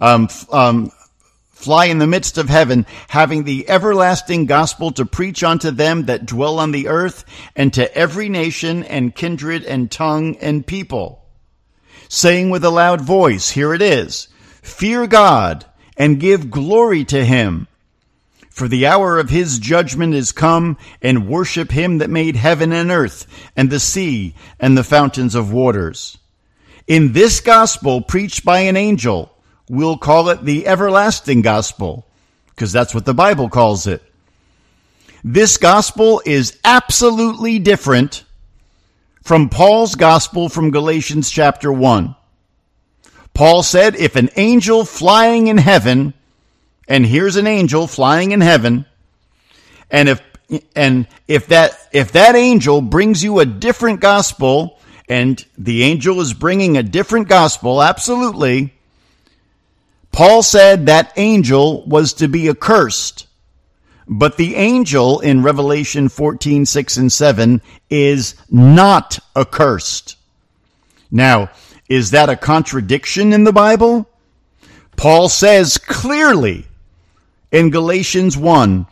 Speaker 2: fly in the midst of heaven, having the everlasting gospel to preach unto them that dwell on the earth, and to every nation and kindred and tongue and people, saying with a loud voice, here it is, fear God and give glory to him, for the hour of his judgment is come, and worship him that made heaven and earth and the sea and the fountains of waters. In this gospel preached by an angel, we'll call it the everlasting gospel, because that's what the Bible calls it. This gospel is absolutely different from Paul's gospel from Galatians chapter 1. Paul said, if an angel flying in heaven, and here's an angel flying in heaven, and if that angel brings you a different gospel, and the angel is bringing a different gospel, absolutely, Paul said that angel was to be accursed. But the angel in Revelation 14:6 and 7 is not accursed. Now, is that a contradiction in the Bible? Paul says clearly in Galatians 1,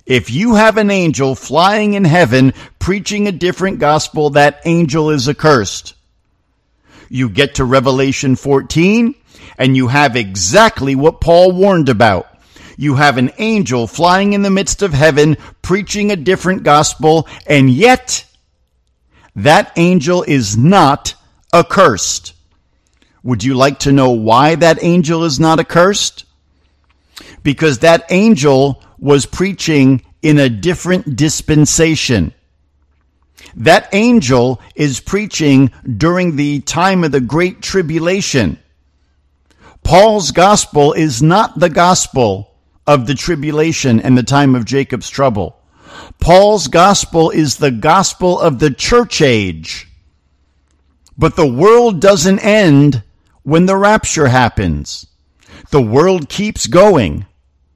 Speaker 2: If you have an angel flying in heaven preaching a different gospel, that angel is accursed. You get to Revelation 14, and you have exactly what Paul warned about. You have an angel flying in the midst of heaven preaching a different gospel, and yet that angel is not accursed. Would you like to know why that angel is not accursed? Because that angel was preaching in a different dispensation. That angel is preaching during the time of the Great Tribulation. Paul's gospel is not the gospel of the tribulation and the time of Jacob's trouble. Paul's gospel is the gospel of the church age. But the world doesn't end when the rapture happens. The world keeps going.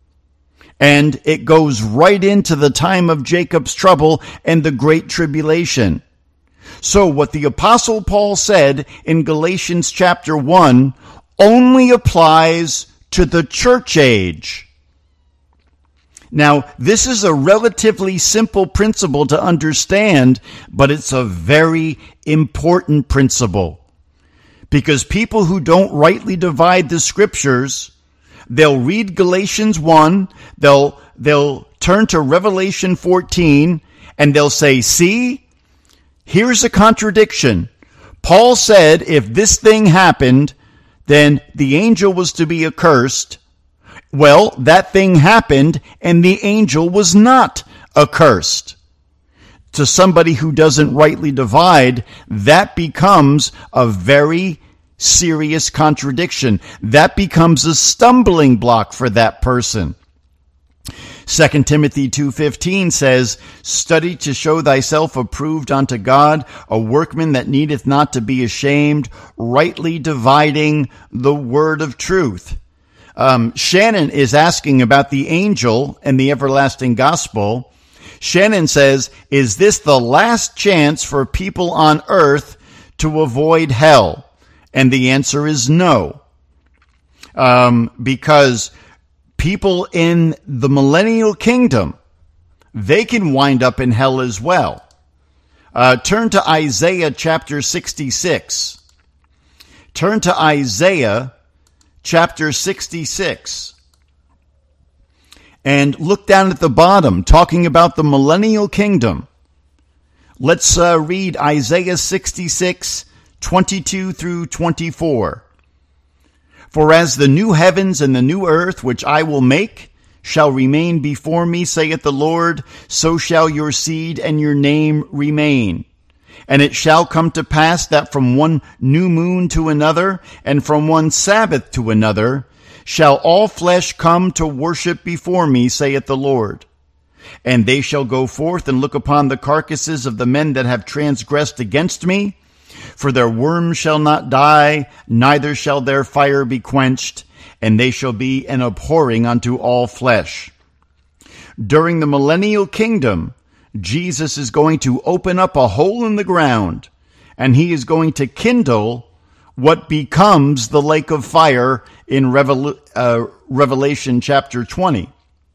Speaker 2: And it goes right into the time of Jacob's trouble and the Great Tribulation. So what the Apostle Paul said in Galatians chapter 1 only applies to the church age. Now, this is a relatively simple principle to understand, but it's a very important principle. Because people who don't rightly divide the scriptures, they'll read Galatians 1, they'll turn to Revelation 14, and they'll say, see, here's a contradiction. Paul said if this thing happened, then the angel was to be accursed. Well, that thing happened, and the angel was not accursed. To somebody who doesn't rightly divide, that becomes a very serious contradiction. That becomes a stumbling block for that person. 2 Timothy 2:15 says, study to show thyself approved unto God, a workman that needeth not to be ashamed, rightly dividing the word of truth. Shannon is asking about the angel and the everlasting gospel. Shannon says, is this the last chance for people on earth to avoid hell? And the answer is no. Because people in the millennial kingdom, they can wind up in hell as well. Turn to Isaiah chapter 66. Turn to Isaiah chapter 66. And look down at the bottom, talking about the millennial kingdom. Let's read Isaiah 66, 22 through 24. For as the new heavens and the new earth which I will make shall remain before me, saith the Lord, so shall your seed and your name remain. And it shall come to pass that from one new moon to another, and from one Sabbath to another, shall all flesh come to worship before me, saith the Lord. And they shall go forth and look upon the carcasses of the men that have transgressed against me. For their worm shall not die, neither shall their fire be quenched, and they shall be an abhorring unto all flesh. During the millennial kingdom, Jesus is going to open up a hole in the ground, and he is going to kindle what becomes the lake of fire in Revelation chapter 20.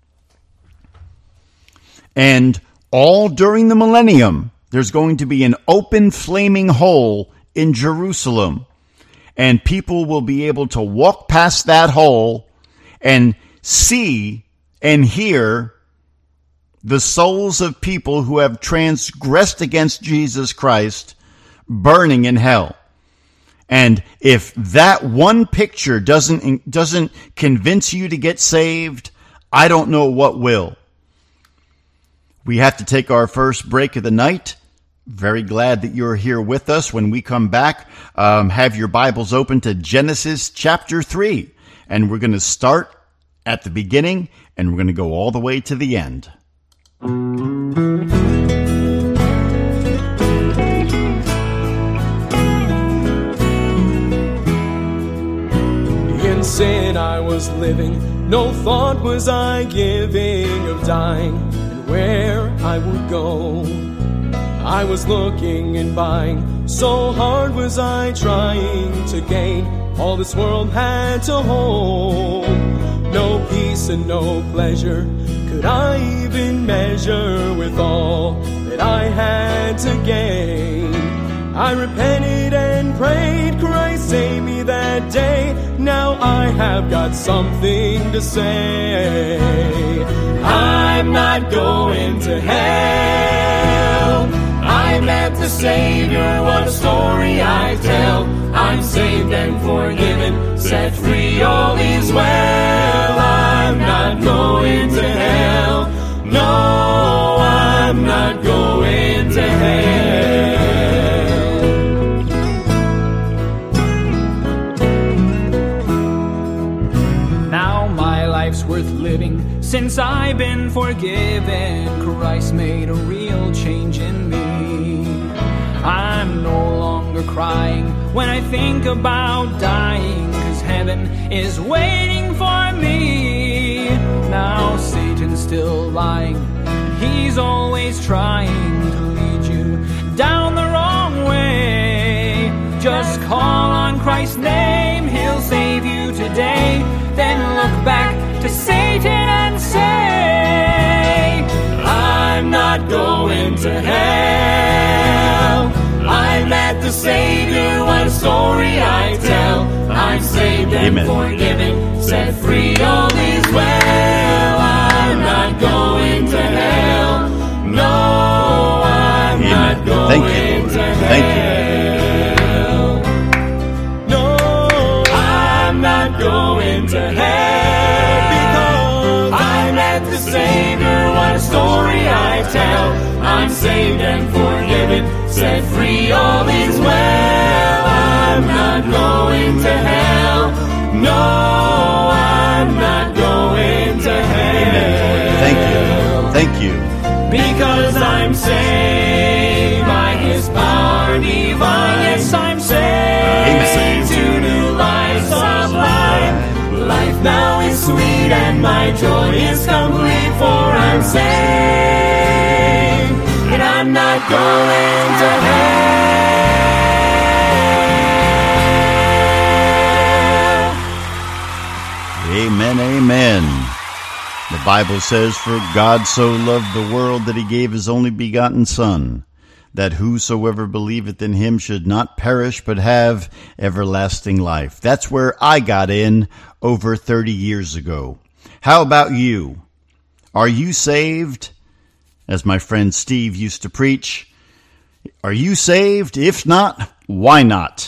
Speaker 2: And all during the millennium, there's going to be an open flaming hole in Jerusalem, and people will be able to walk past that hole and see and hear the souls of people who have transgressed against Jesus Christ burning in hell. And if that one picture doesn't convince you to get saved, I don't know what will. We have to take our first break of the night. Very glad that you're here with us. When we come back, have your Bibles open to Genesis chapter 3. And we're going to start at the beginning, and we're going to go all the way to the end.
Speaker 8: In sin I was living, no thought was I giving of dying, and where I would go. I was looking and buying, so hard was I trying to gain all this world had to hold. No peace and no pleasure could I even measure with all that I had to gain. I repented and prayed, Christ save me that day. Now I have got something to say. I'm not going to hell. I met the Savior, what a story I tell. I'm saved and forgiven, set free, all is well. I'm not going to hell. No, I'm not going to hell.
Speaker 9: Now my life's worth living, since I've been forgiven. Christ made a real change in me. I'm no longer crying when I think about dying, 'cause heaven is waiting for me. Now Satan's still lying, he's always trying to lead you down the wrong way. Just call on Christ's name, he'll save you today. Then look back to Satan and say, I'm not going to hell. I met the Savior, what a story I tell. I'm saved and forgiven, set free, all is well. I'm not going to hell. No, I'm not going to hell.
Speaker 2: Thank you.
Speaker 8: No, I'm not going to hell, because I met the Savior, what a story I tell. I'm saved and forgiven, set free, all is well. I'm not going to hell. No, I'm not going to hell.
Speaker 2: Thank you. Thank you.
Speaker 8: Because I'm saved by His power divine. Yes, I'm saved to new life sublime. Life now is sweet and my joy is complete, for I'm saved and I'm not going to hell.
Speaker 2: Amen, amen. The Bible says, for God so loved the world that he gave his only begotten Son, that whosoever believeth in him should not perish but have everlasting life. That's where I got in over 30 years ago. How about you? Are you saved? As my friend Steve used to preach, are you saved? If not, why not?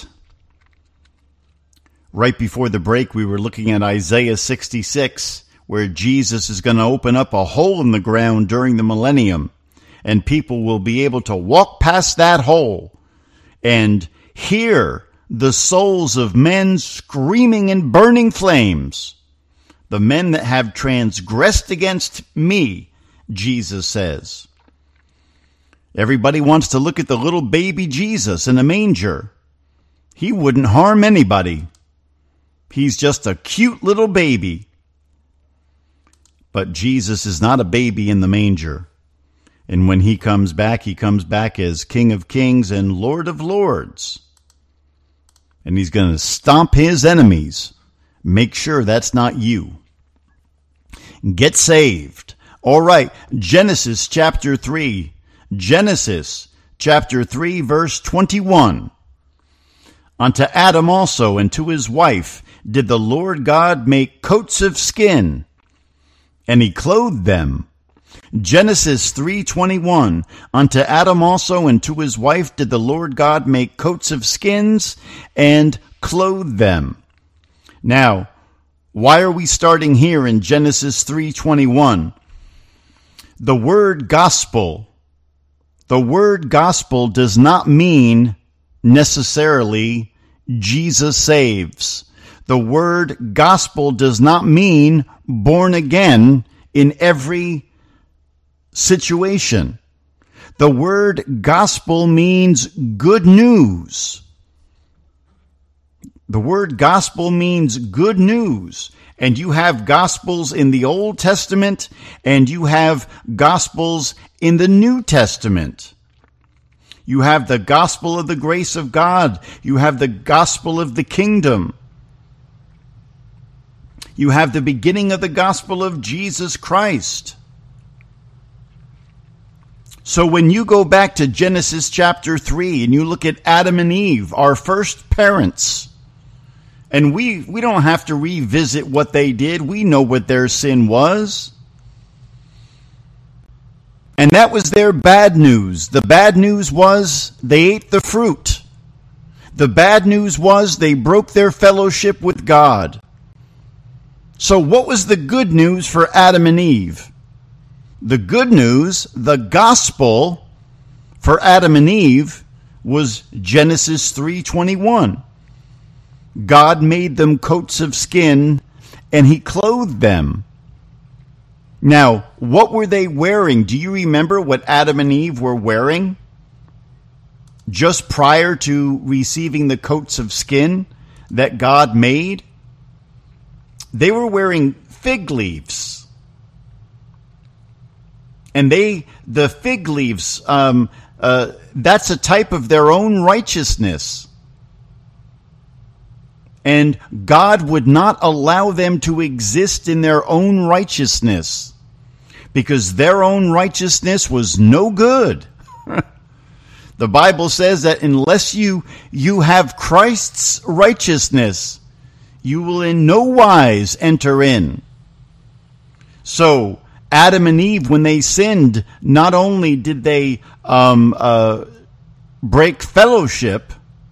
Speaker 2: Right before the break, we were looking at Isaiah 66, where Jesus is going to open up a hole in the ground during the millennium, and people will be able to walk past that hole and hear the souls of men screaming in burning flames. The men that have transgressed against me, Jesus says. Everybody wants to look at the little baby Jesus in a manger. He wouldn't harm anybody. He's just a cute little baby. But Jesus is not a baby in the manger. And when he comes back as King of Kings and Lord of Lords. And he's going to stomp his enemies. Make sure that's not you. Get saved. All right, Genesis chapter 3. Genesis chapter 3, verse 21. Unto Adam also and to his wife did the Lord God make coats of skin, and he clothed them. Genesis 3:21. Unto Adam also and to his wife did the Lord God make coats of skins and clothe them. Now, why are we starting here in Genesis 3:21? The word gospel does not mean necessarily Jesus saves. The word gospel does not mean born again in every situation. The word gospel means good news. The word gospel means good news. And you have gospels in the Old Testament, and you have gospels in the New Testament. You have the gospel of the grace of God. You have the gospel of the kingdom. You have the beginning of the gospel of Jesus Christ. So when you go back to Genesis chapter 3 and you look at Adam and Eve, our first parents, and we don't have to revisit what they did. We know what their sin was. And that was their bad news. The bad news was they ate the fruit. The bad news was they broke their fellowship with God. So what was the good news for Adam and Eve? The good news, the gospel for Adam and Eve, was Genesis 3:21. God made them coats of skin, and he clothed them. Now, what were they wearing? Do you remember what Adam and Eve were wearing just prior to receiving the coats of skin that God made? They were wearing fig leaves. And the fig leaves, that's a type of their own righteousness. And God would not allow them to exist in their own righteousness because their own righteousness was no good. The Bible says that unless you have Christ's righteousness, you will in no wise enter in. So Adam and Eve, when they sinned, not only did they break fellowship,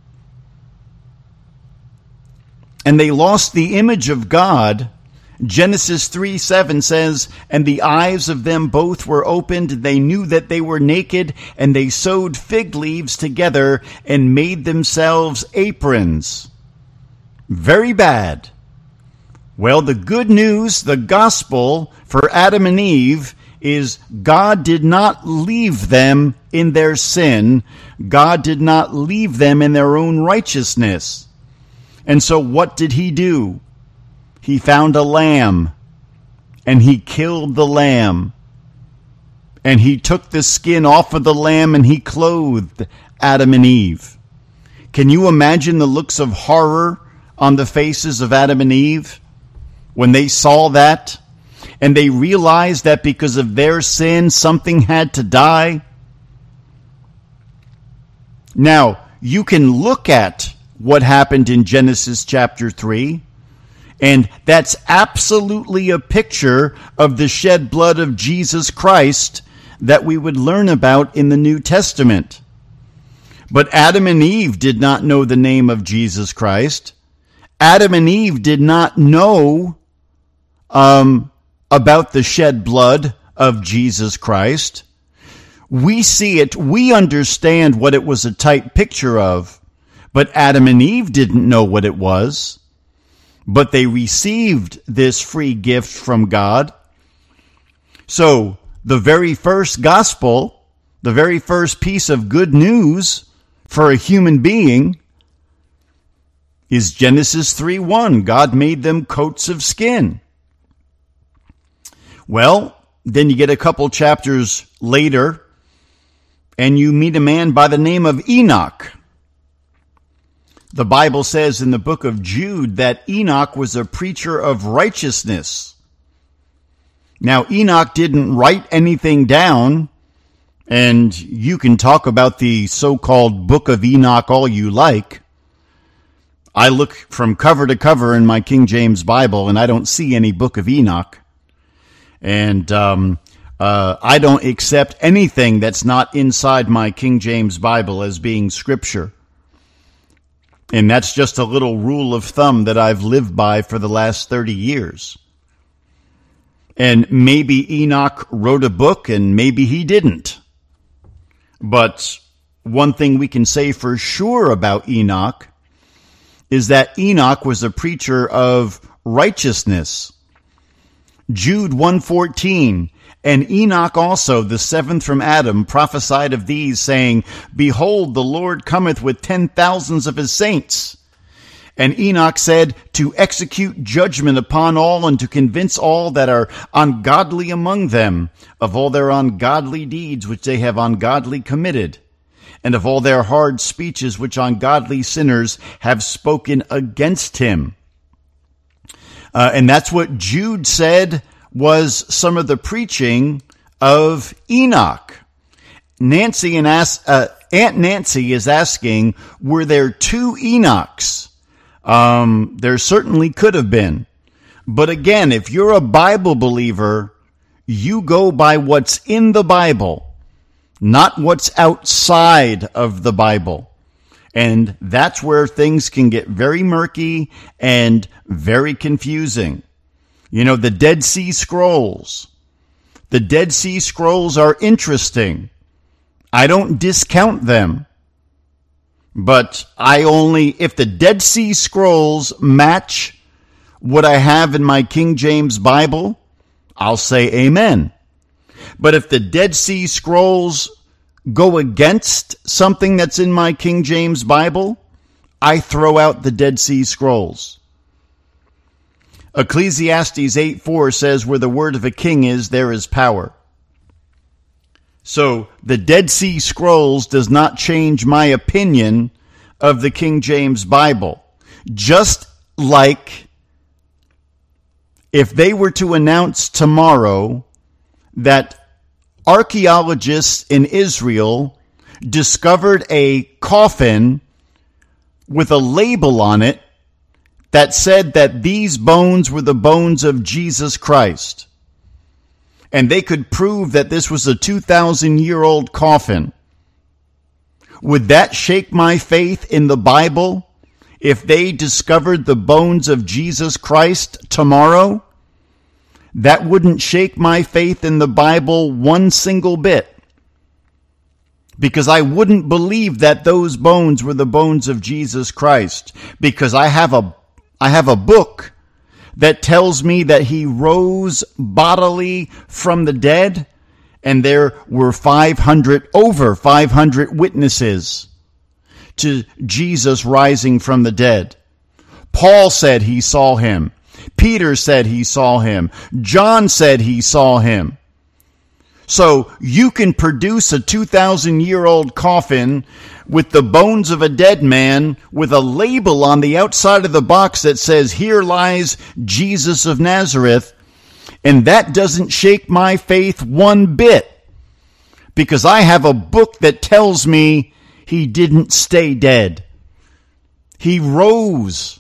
Speaker 2: and they lost the image of God. Genesis 3:7 says, and the eyes of them both were opened, and they knew that they were naked, and they sewed fig leaves together and made themselves aprons. Very bad. Well, the good news, the gospel for Adam and Eve, is God did not leave them in their sin. God did not leave them in their own righteousness. And so what did he do? He found a lamb, and he killed the lamb. And he took the skin off of the lamb, and he clothed Adam and Eve. Can you imagine the looks of horror on the faces of Adam and Eve when they saw that? And they realized that because of their sin, something had to die. Now, you can look at what happened in Genesis chapter 3, and that's absolutely a picture of the shed blood of Jesus Christ that we would learn about in the New Testament. But Adam and Eve did not know the name of Jesus Christ. Adam and Eve did not know about the shed blood of Jesus Christ. We see it, we understand what it was a type picture of, but Adam and Eve didn't know what it was. But they received this free gift from God. So, the very first gospel, the very first piece of good news for a human being is Genesis 3:1. God made them coats of skin. Well, then you get a couple chapters later, and you meet a man by the name of Enoch. The Bible says in the book of Jude that Enoch was a preacher of righteousness. Now, Enoch didn't write anything down, and you can talk about the so-called book of Enoch all you like. I look from cover to cover in my King James Bible, and I don't see any book of Enoch. And I don't accept anything that's not inside my King James Bible as being scripture. And that's just a little rule of thumb that I've lived by for the last 30 years. And maybe Enoch wrote a book and maybe he didn't. But one thing we can say for sure about Enoch is that Enoch was a preacher of righteousness. Jude 1:14, and Enoch also, the seventh from Adam, prophesied of these, saying, Behold, the Lord cometh with 10,000s of his saints. And Enoch said, to execute judgment upon all, and to convince all that are ungodly among them of all their ungodly deeds which they have ungodly committed, and of all their hard speeches which ungodly sinners have spoken against him. And that's what Jude said was some of the preaching of Enoch. Aunt Nancy is asking, were there two Enochs? There certainly could have been. But again, if you're a Bible believer, you go by what's in the Bible, not what's outside of the Bible. And that's where things can get very murky and very confusing. You know, the Dead Sea Scrolls. The Dead Sea Scrolls are interesting. I don't discount them. But if the Dead Sea Scrolls match what I have in my King James Bible, I'll say amen. But if the Dead Sea Scrolls go against something that's in my King James Bible, I throw out the Dead Sea Scrolls. Ecclesiastes 8:4 says, where the word of a king is, there is power. So the Dead Sea Scrolls does not change my opinion of the King James Bible. Just like if they were to announce tomorrow that archaeologists in Israel discovered a coffin with a label on it that said that these bones were the bones of Jesus Christ, and they could prove that this was a 2,000-year-old coffin, would that shake my faith in the Bible if they discovered the bones of Jesus Christ tomorrow? That wouldn't shake my faith in the Bible one single bit, because I wouldn't believe that those bones were the bones of Jesus Christ, because I have a book that tells me that he rose bodily from the dead, and there were over 500 witnesses to Jesus rising from the dead. Paul said he saw him. Peter said he saw him. John said he saw him. So you can produce a 2,000-year-old coffin with the bones of a dead man with a label on the outside of the box that says, here lies Jesus of Nazareth, and that doesn't shake my faith one bit, because I have a book that tells me he didn't stay dead. He rose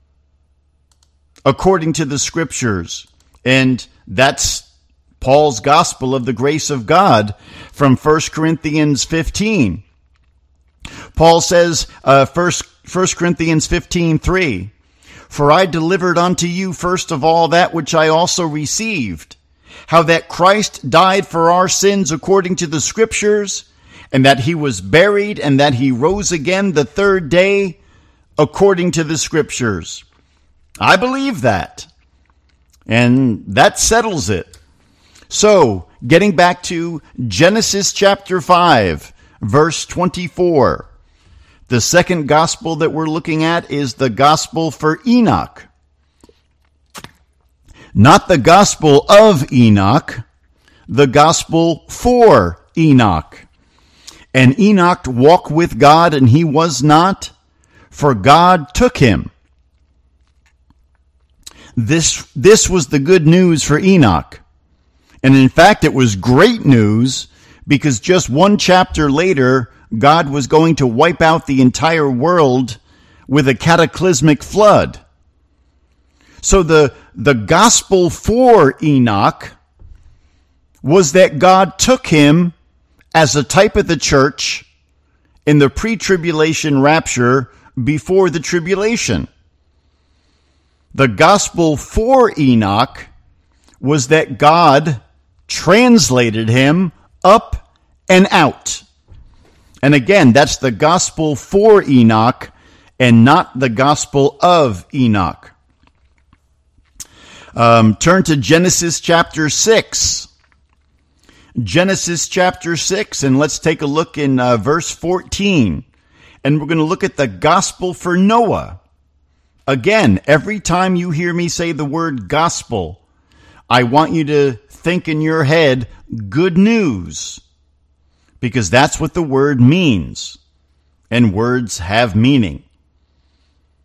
Speaker 2: according to the Scriptures, and that's Paul's gospel of the grace of God from 1 Corinthians 15. Paul says, 1 Corinthians 15:3, for I delivered unto you first of all that which I also received, how that Christ died for our sins according to the Scriptures, and that he was buried, and that he rose again the third day according to the Scriptures. I believe that, and that settles it. So, getting back to Genesis chapter 5, verse 24. The second gospel that we're looking at is the gospel for Enoch. Not the gospel of Enoch, the gospel for Enoch. And Enoch walked with God, and he was not, for God took him. This was the good news for Enoch. And in fact, it was great news, because just one chapter later, God was going to wipe out the entire world with a cataclysmic flood. So the gospel for Enoch was that God took him as a type of the church in the pre-tribulation rapture before the tribulation. The gospel for Enoch was that God translated him up and out. And again, that's the gospel for Enoch and not the gospel of Enoch. Turn to Genesis chapter 6. Genesis chapter 6, and let's take a look in verse 14. And we're going to look at the gospel for Noah. Again, every time you hear me say the word gospel, I want you to think in your head, good news, because that's what the word means, and words have meaning.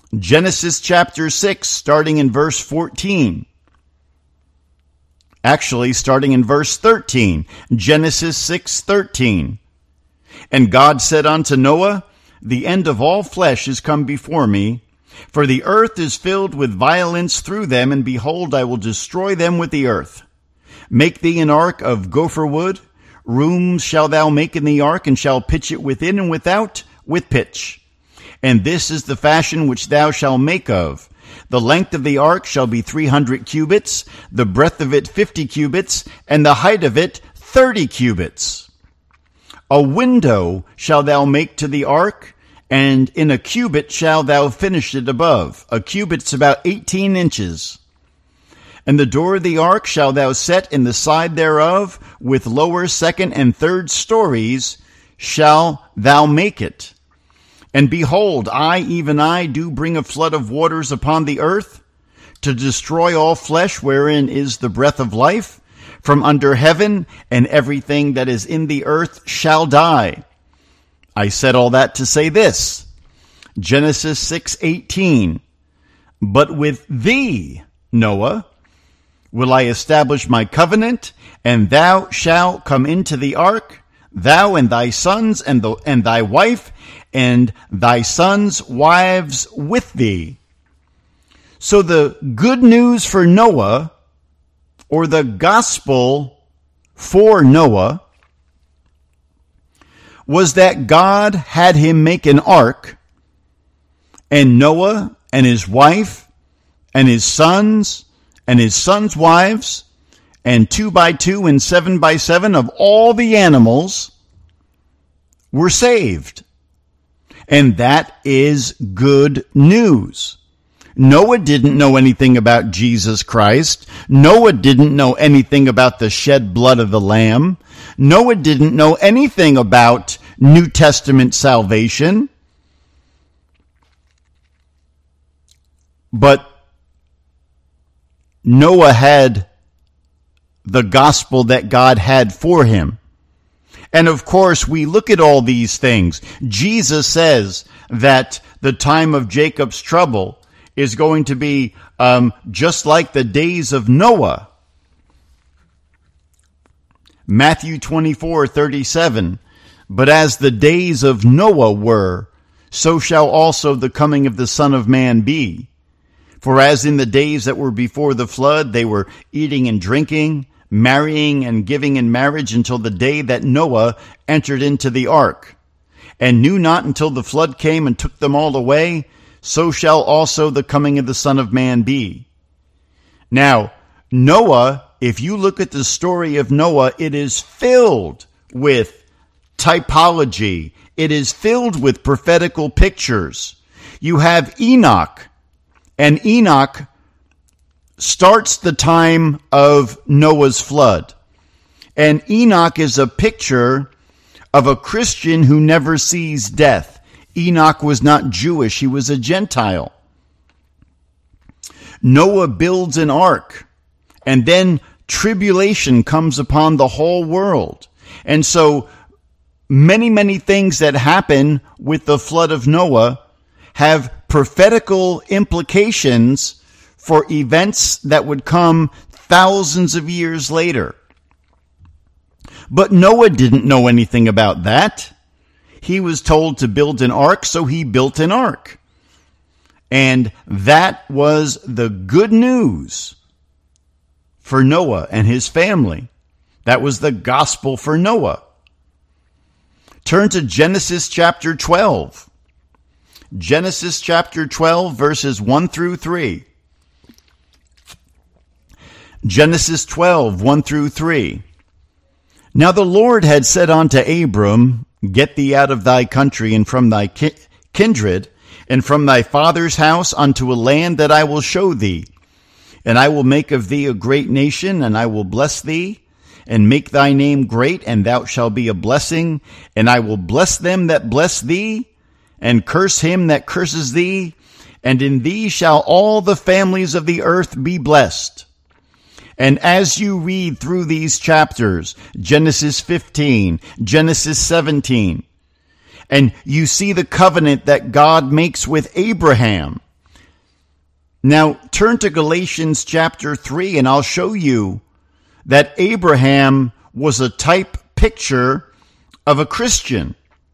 Speaker 2: Genesis chapter 6, starting in verse 14. Actually, starting in verse 13. Genesis 6:13. And God said unto Noah, the end of all flesh is come before me, for the earth is filled with violence through them, and behold, I will destroy them with the earth. Make thee an ark of gopher wood. Rooms shalt thou make in the ark, and shalt pitch it within and without with pitch. And this is the fashion which thou shalt make of. The length of the ark shall be 300 cubits, the breadth of it 50 cubits, and the height of it 30 cubits. A window shalt thou make to the ark, and in a cubit shalt thou finish it above. A cubit's about 18 inches. And the door of the ark shalt thou set in the side thereof, with lower, second, and third stories shalt thou make it. And behold, I, even I, do bring a flood of waters upon the earth, to destroy all flesh wherein is the breath of life, from under heaven, and everything that is in the earth shall die. I said all that to say this. Genesis 6:18. But with thee, Noah, will I establish my covenant, and thou shalt come into the ark, thou and thy sons and thy wife, and thy sons' wives with thee. So the good news for Noah, or the gospel for Noah, was that God had him make an ark, and Noah and his wife and his sons wives, and 2 by 2 and 7 by 7 of all the animals were saved. And that is good news. Noah didn't know anything about Jesus Christ. Noah didn't know anything about the shed blood of the Lamb. Noah didn't know anything about New Testament salvation. But Noah had the gospel that God had for him. And of course, we look at all these things. Jesus says that the time of Jacob's trouble is going to be just like the days of Noah. Matthew 24:37. But as the days of Noah were, so shall also the coming of the Son of Man be. For as in the days that were before the flood, they were eating and drinking, marrying and giving in marriage until the day that Noah entered into the ark, and knew not until the flood came and took them all away, so shall also the coming of the Son of Man be. Now, Noah, if you look at the story of Noah, it is filled with typology. It is filled with prophetical pictures. You have Enoch, and Enoch starts the time of Noah's flood. And Enoch is a picture of a Christian who never sees death. Enoch was not Jewish, he was a Gentile. Noah builds an ark, and then tribulation comes upon the whole world. And so many things that happen with the flood of Noah have prophetical implications for events that would come thousands of years later. But Noah didn't know anything about that. He was told to build an ark, so he built an ark. And that was the good news for Noah and his family. That was the gospel for Noah. Turn to Genesis chapter 12. Genesis chapter 12, verses 1 through 3. Genesis 12, 1 through 3. Now the Lord had said unto Abram, Get thee out of thy country and from thy kindred and from thy father's house unto a land that I will show thee. And I will make of thee a great nation, and I will bless thee, and make thy name great, and thou shalt be a blessing. And I will bless them that bless thee, and curse him that curses thee. And in thee shall all the families of the earth be blessed. And as you read through these chapters, Genesis 15, Genesis 17, and you see the covenant that God makes with Abraham, Now, turn to Galatians chapter 3, and I'll show you that Abraham was a type picture of a Christian.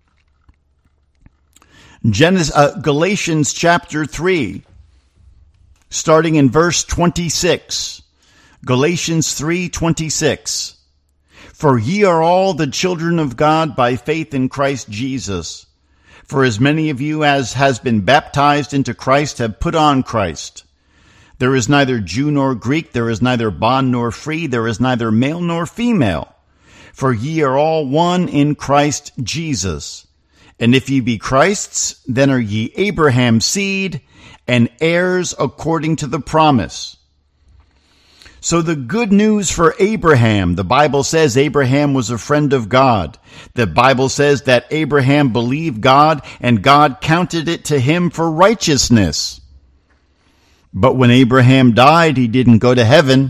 Speaker 2: Galatians chapter 3, starting in verse 26. Galatians 3:26. For ye are all the children of God by faith in Christ Jesus. For as many of you as has been baptized into Christ have put on Christ. There is neither Jew nor Greek, there is neither bond nor free, there is neither male nor female. For ye are all one in Christ Jesus. And if ye be Christ's, then are ye Abraham's seed, and heirs according to the promise. So the good news for Abraham, the Bible says Abraham was a friend of God. The Bible says that Abraham believed God and God counted it to him for righteousness. But when Abraham died, he didn't go to heaven.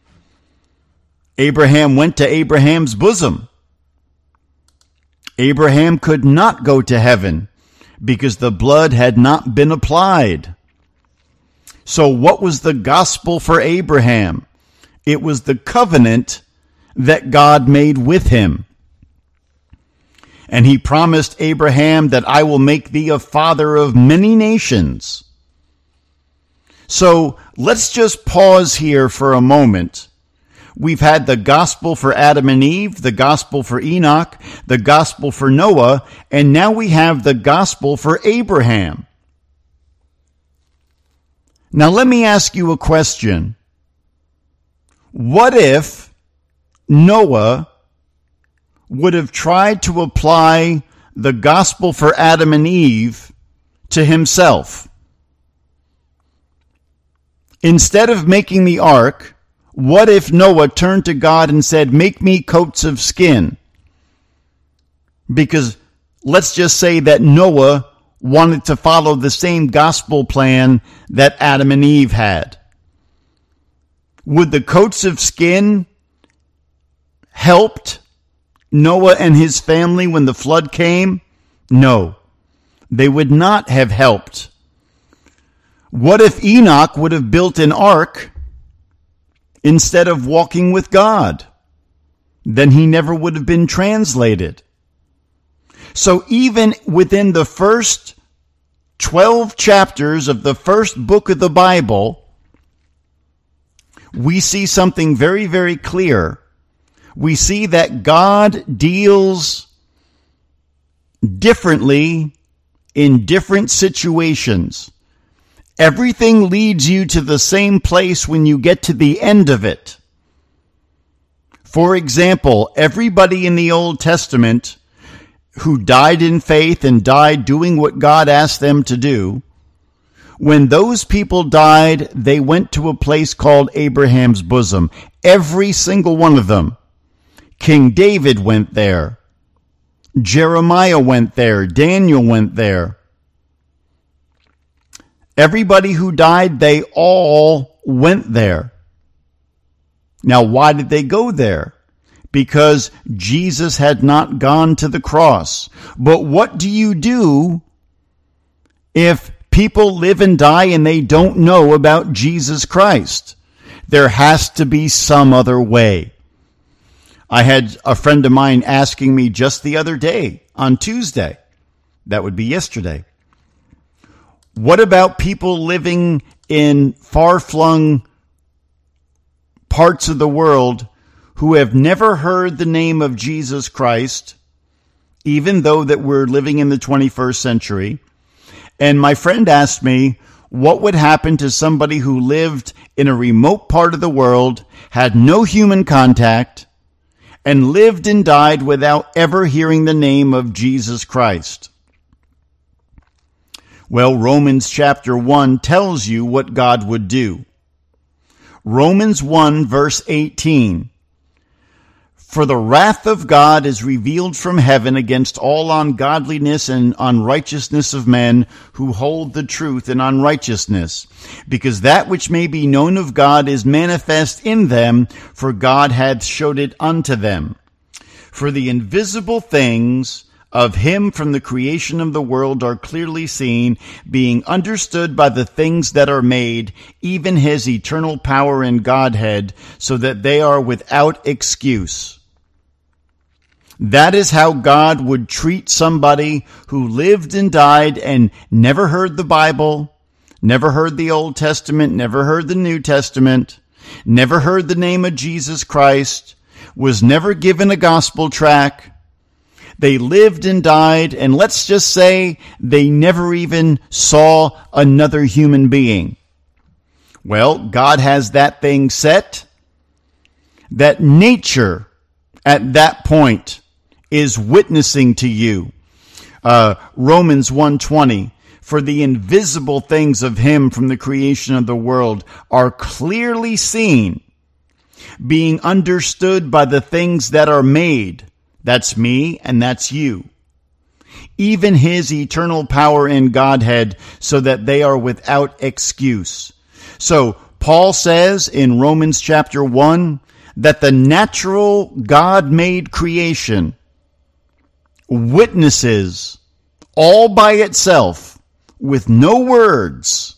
Speaker 2: Abraham went to Abraham's bosom. Abraham could not go to heaven because the blood had not been applied. So what was the gospel for Abraham? It was the covenant that God made with him. And he promised Abraham that I will make thee a father of many nations. So let's just pause here for a moment. We've had the gospel for Adam and Eve, the gospel for Enoch, the gospel for Noah, and now we have the gospel for Abraham. Now let me ask you a question. What if Noah would have tried to apply the gospel for Adam and Eve to himself? Instead of making the ark, what if Noah turned to God and said, make me coats of skin? Because let's just say that Noah wanted to follow the same gospel plan that Adam and Eve had. Would the coats of skin helped Noah and his family when the flood came? No, they would not have helped. What if Enoch would have built an ark instead of walking with God? Then he never would have been translated. So even within the first 12 chapters of the first book of the Bible, we see something very, very clear. We see that God deals differently in different situations. Everything leads you to the same place when you get to the end of it. For example, everybody in the Old Testament who died in faith and died doing what God asked them to do, when those people died, they went to a place called Abraham's bosom. Every single one of them. King David went there. Jeremiah went there. Daniel went there. Everybody who died, they all went there. Now, why did they go there? Because Jesus had not gone to the cross. But what do you do if people live and die and they don't know about Jesus Christ? There has to be some other way. I had a friend of mine asking me just the other day, on Tuesday, that would be yesterday, what about people living in far-flung parts of the world who have never heard the name of Jesus Christ, even though that we're living in the 21st century? And my friend asked me, what would happen to somebody who lived in a remote part of the world, had no human contact, and lived and died without ever hearing the name of Jesus Christ? Well, Romans chapter 1 tells you what God would do. Romans 1 verse 18. For the wrath of God is revealed from heaven against all ungodliness and unrighteousness of men who hold the truth in unrighteousness, because that which may be known of God is manifest in them, for God hath showed it unto them. For the invisible things of him from the creation of the world are clearly seen, being understood by the things that are made, even his eternal power and Godhead, so that they are without excuse. That is how God would treat somebody who lived and died and never heard the Bible, never heard the Old Testament, never heard the New Testament, never heard the name of Jesus Christ, was never given a gospel tract. They lived and died, and let's just say they never even saw another human being. Well, God has that thing set that nature at that point is witnessing to you. Romans 1:20, for the invisible things of him from the creation of the world are clearly seen, being understood by the things that are made. That's me and that's you. Even his eternal power and Godhead, so that they are without excuse. So Paul says in Romans chapter 1 that the natural God-made creation witnesses all by itself with no words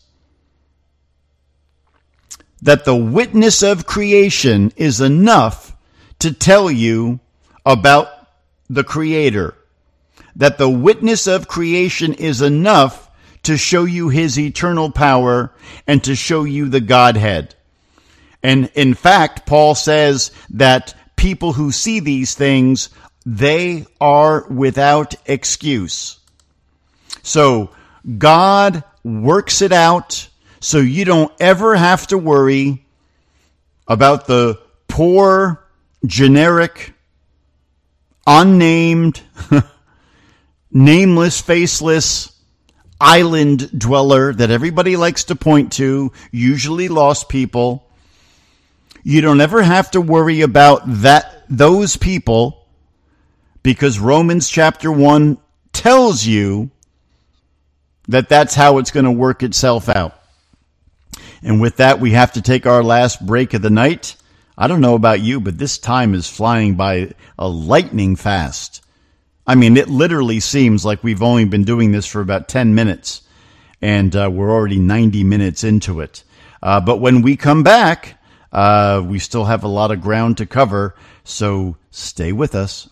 Speaker 2: that the witness of creation is enough to tell you about the Creator. That the witness of creation is enough to show you his eternal power and to show you the Godhead. And in fact, Paul says that people who see these things, they are without excuse. So God works it out so you don't ever have to worry about the poor, generic, unnamed, nameless, faceless island dweller that everybody likes to point to, usually lost people. You don't ever have to worry about those people, because Romans chapter 1 tells you that that's how it's going to work itself out. And with that, we have to take our last break of the night. I don't know about you, but this time is flying by a lightning fast. I mean, it literally seems like we've only been doing this for about 10 minutes, and we're already 90 minutes into it. But when we come back, we still have a lot of ground to cover, so stay with us.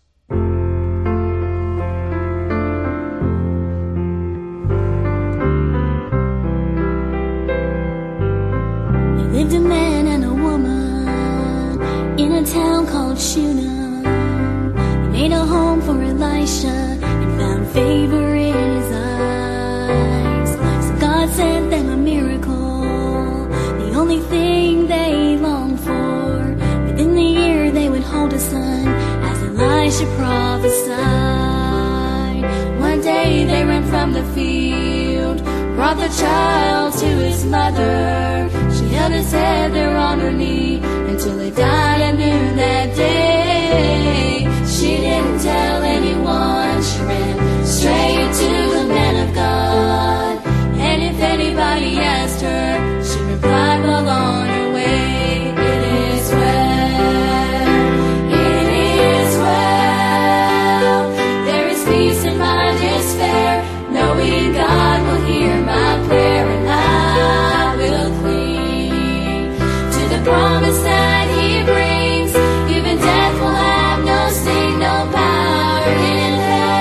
Speaker 10: Lived a man and a woman in a town called Shunem. He made a home for Elisha and found favor in his eyes. So God sent them a miracle, the only thing they longed for. Within the year they would hold a son, as Elisha prophesied. One day they ran from the field, brought the child to his mother. She held his head there on her knee until he died at noon that day. She didn't tell anyone. She ran straight to the man of God. And if anybody asked her, she replied, well, on her way. It is well. It is well. There is peace in my despair, knowing God will hear my prayer, and I will cling to the promise that he brings. Even death will have no sting, no power in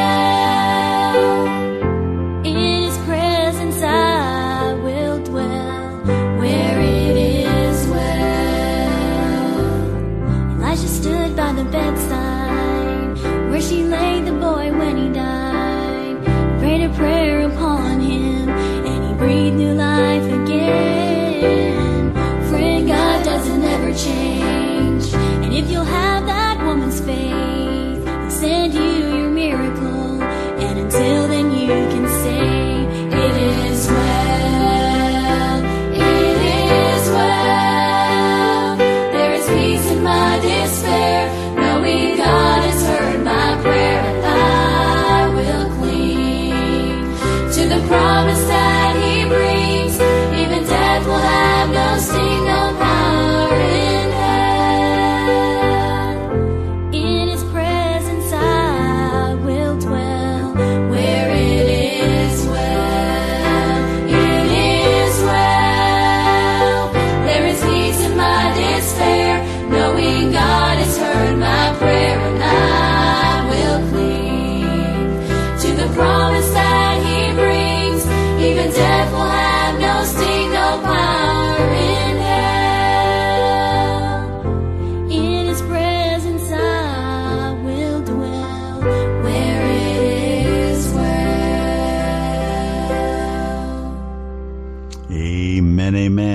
Speaker 10: hell. In his presence I will dwell, where it is well. Elisha stood by the bedside, where she laid the boy when he died. Prayed a prayer upon him, and he breathed new life again. Friend, God doesn't ever change, and if you'll have that woman's faith, he'll send you your miracle, and until then you can say, it is well, it is well. There is peace in my despair, knowing God has heard my prayer, and I will cling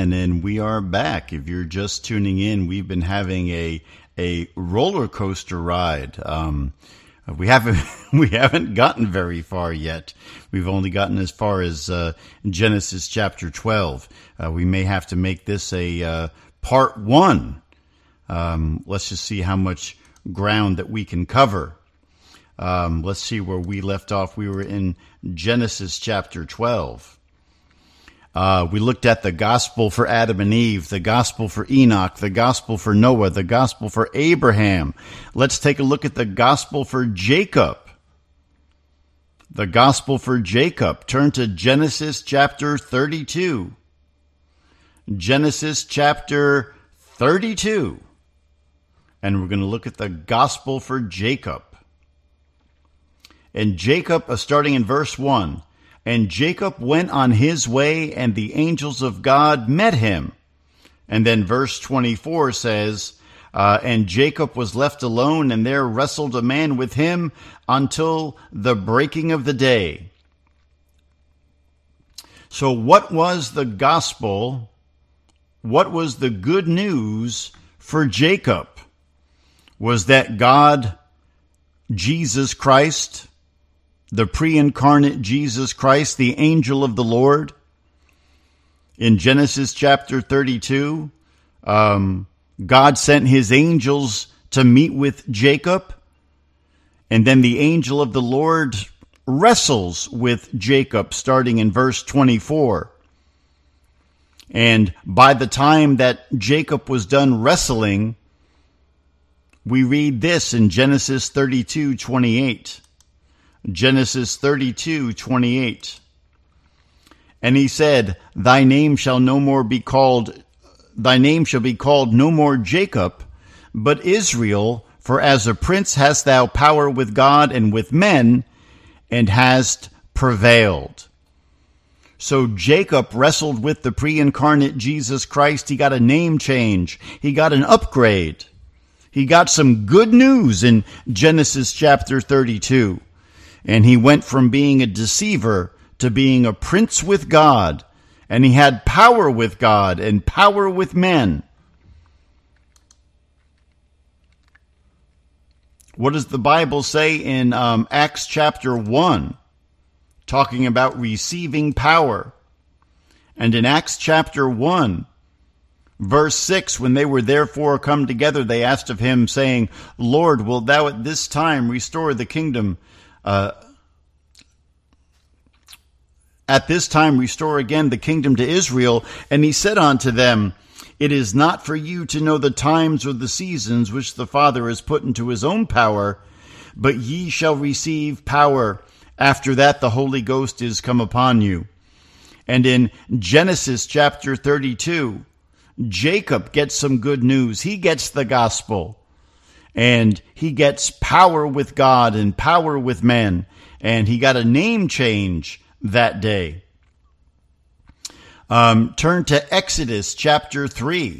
Speaker 2: gentlemen, and we are back. If you're just tuning in, we've been having a roller coaster ride. We haven't gotten very far yet. We've only gotten as far as Genesis chapter 12. We may have to make this a part 1. Let's just see how much ground that we can cover. Let's see where we left off. We were in Genesis chapter 12. We looked at the gospel for Adam and Eve, the gospel for Enoch, the gospel for Noah, the gospel for Abraham. Let's take a look at the gospel for Jacob. The gospel for Jacob. Turn to Genesis chapter 32. Genesis chapter 32. And we're going to look at the gospel for Jacob. And Jacob, starting in verse 1. And Jacob went on his way, and the angels of God met him. And then verse 24 says, and Jacob was left alone, and there wrestled a man with him until the breaking of the day. So what was the gospel? What was the good news for Jacob? Was that God, Jesus Christ, the pre-incarnate Jesus Christ, the angel of the Lord? In Genesis chapter 32, God sent his angels to meet with Jacob, and then the angel of the Lord wrestles with Jacob, starting in verse 24. And by the time that Jacob was done wrestling, we read this in Genesis 32:28. Genesis 32:28. And he said, thy name shall be called no more Jacob, but Israel, for as a prince hast thou power with God and with men, and hast prevailed. So Jacob wrestled with the pre-incarnate Jesus Christ. He got a name change. He got an upgrade. He got some good news in Genesis chapter 32. And he went from being a deceiver to being a prince with God. And he had power with God and power with men. What does the Bible say in Acts chapter 1? Talking about receiving power. And in Acts chapter 1, verse 6, when they were therefore come together, they asked of him, saying, Lord, wilt thou at this time restore the kingdom? At this time restore again the kingdom to Israel. And he said unto them, it is not for you to know the times or the seasons which the Father has put into his own power, but ye shall receive power after that the Holy Ghost is come upon you. And in Genesis chapter 32, Jacob gets some good news. He gets the gospel. And he gets power with God and power with men. And he got a name change that day. Turn to Exodus chapter 3.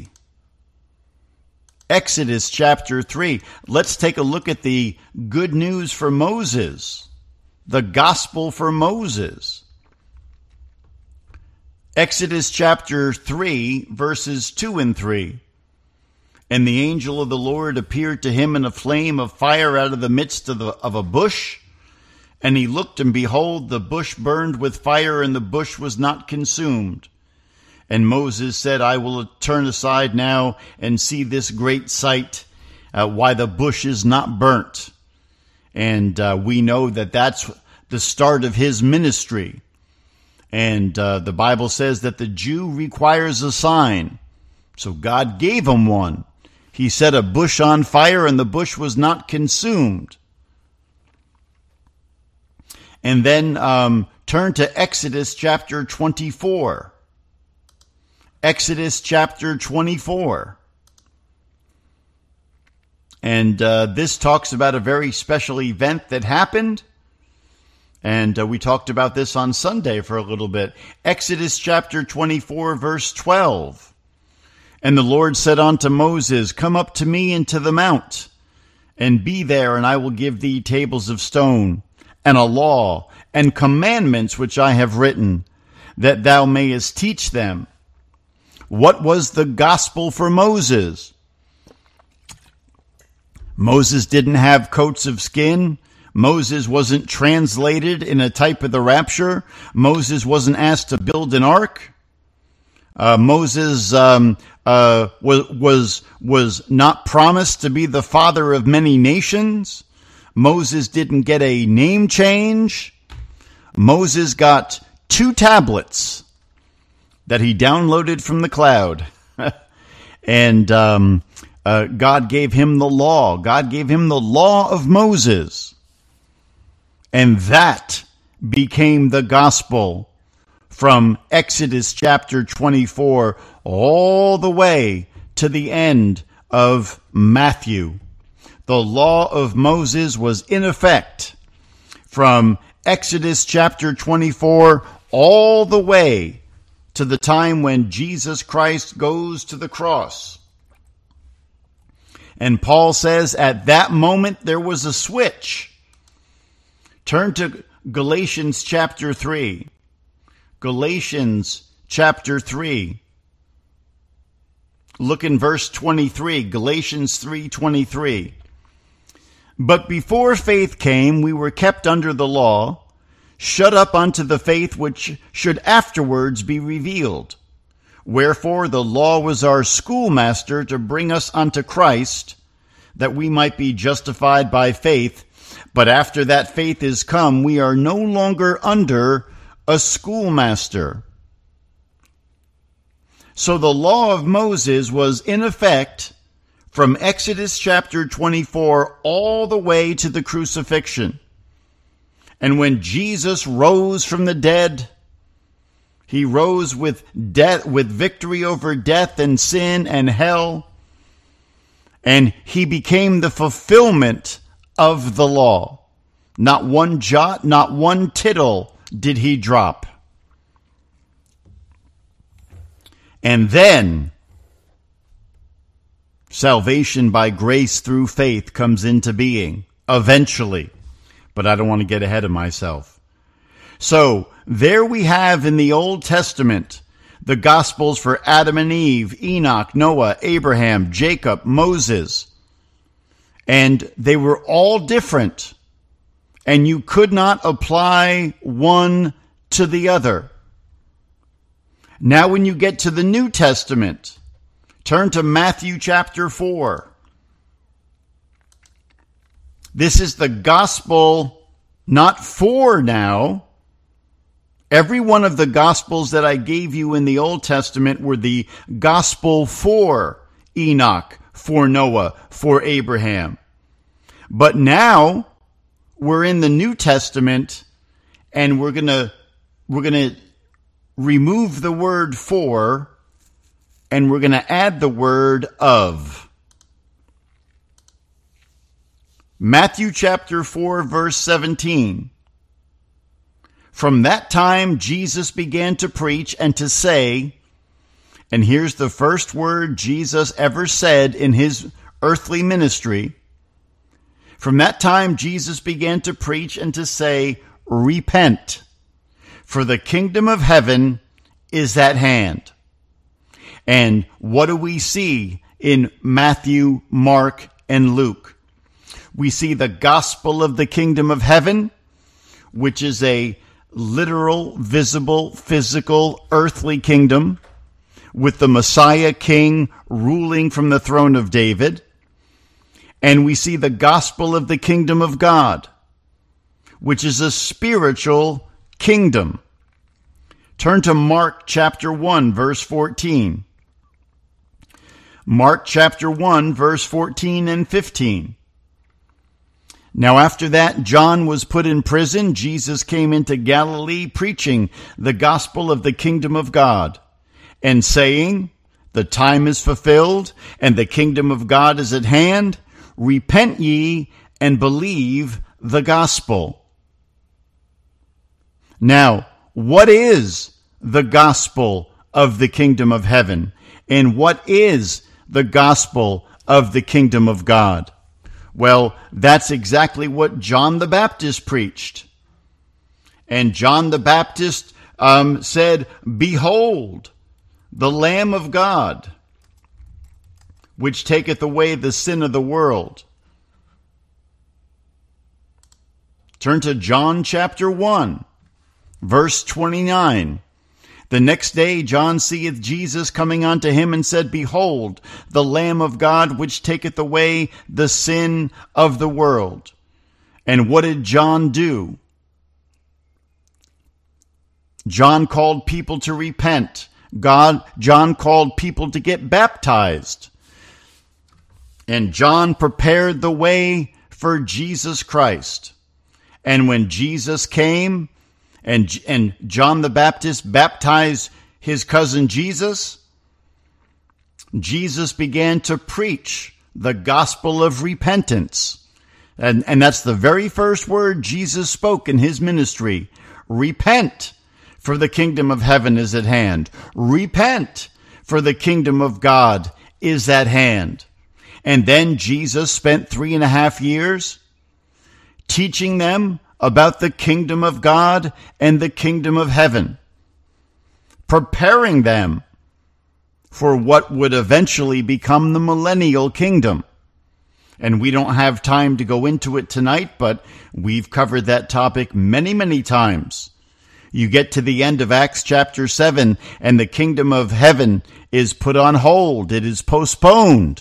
Speaker 2: Exodus chapter 3. Let's take a look at the good news for Moses. The gospel for Moses. Exodus chapter 3, verses 2 and 3. And the angel of the Lord appeared to him in a flame of fire out of the midst of a bush. And he looked, and behold, the bush burned with fire, and the bush was not consumed. And Moses said, I will turn aside now and see this great sight, why the bush is not burnt. And we know that that's the start of his ministry. And the Bible says that the Jew requires a sign. So God gave him one. He set a bush on fire, and the bush was not consumed. And then turn to Exodus chapter 24. Exodus chapter 24. And this talks about a very special event that happened. And we talked about this on Sunday for a little bit. Exodus chapter 24, verse 12. And the Lord said unto Moses, come up to me into the mount, and be there, and I will give thee tables of stone, and a law, and commandments which I have written, that thou mayest teach them. What was the gospel for Moses? Moses didn't have coats of skin. Moses wasn't translated in a type of the rapture. Moses wasn't asked to build an ark. Moses was not promised to be the father of many nations. Moses didn't get a name change. Moses got 2 tablets that he downloaded from the cloud. And God gave him the law. God gave him the law of Moses. And that became the gospel from Exodus chapter 24 all the way to the end of Matthew. The law of Moses was in effect from Exodus chapter 24 all the way to the time when Jesus Christ goes to the cross. And Paul says at that moment there was a switch. Turn to Galatians chapter 3. Galatians chapter 3. Look in verse 23. Galatians 3:23. But before faith came, we were kept under the law, shut up unto the faith which should afterwards be revealed. Wherefore the law was our schoolmaster to bring us unto Christ, that we might be justified by faith. But after that faith is come, we are no longer under a schoolmaster. So the law of Moses was in effect from Exodus chapter 24 all the way to the crucifixion. And when Jesus rose from the dead, he rose with victory over death and sin and hell. And he became the fulfillment of the law. Not one jot, not one tittle did he drop. And then salvation by grace through faith comes into being, eventually. But I don't want to get ahead of myself. So, there we have in the Old Testament the Gospels for Adam and Eve, Enoch, Noah, Abraham, Jacob, Moses. And they were all different. And you could not apply one to the other. Now when you get to the New Testament, turn to Matthew chapter 4. This is the gospel not for now. Every one of the gospels that I gave you in the Old Testament were the gospel for Enoch, for Noah, for Abraham. But now we're in the New Testament, and we're gonna remove the word for, and we're gonna add the word of. Matthew chapter 4, verse 17. From that time, Jesus began to preach and to say, and here's the first word Jesus ever said in his earthly ministry. From that time, Jesus began to preach and to say, repent, for the kingdom of heaven is at hand. And what do we see in Matthew, Mark, and Luke? We see the gospel of the kingdom of heaven, which is a literal, visible, physical, earthly kingdom with the Messiah King ruling from the throne of David. And we see the gospel of the kingdom of God, which is a spiritual kingdom. Turn to Mark chapter 1, verse 14. Mark chapter 1, verse 14 and 15. Now after that, John was put in prison. Jesus came into Galilee preaching the gospel of the kingdom of God and saying, the time is fulfilled and the kingdom of God is at hand. Repent ye and believe the gospel. Now, what is the gospel of the kingdom of heaven? And what is the gospel of the kingdom of God? Well, that's exactly what John the Baptist preached. And John the Baptist said, behold, the Lamb of God, which taketh away the sin of the world. Turn to John chapter 1, verse 29. The next day John seeth Jesus coming unto him, and said, Behold, the Lamb of God, which taketh away the sin of the world. And what did John do? John called people to repent. John called people to get baptized. And John prepared the way for Jesus Christ. And when Jesus came, and John the Baptist baptized his cousin Jesus, Jesus began to preach the gospel of repentance. And that's the very first word Jesus spoke in his ministry. Repent, for the kingdom of heaven is at hand. Repent, for the kingdom of God is at hand. And then Jesus spent 3.5 years teaching them about the kingdom of God and the kingdom of heaven, preparing them for what would eventually become the millennial kingdom. And we don't have time to go into it tonight, but we've covered that topic many, many times. You get to the end of Acts chapter 7, and the kingdom of heaven is put on hold. It is postponed.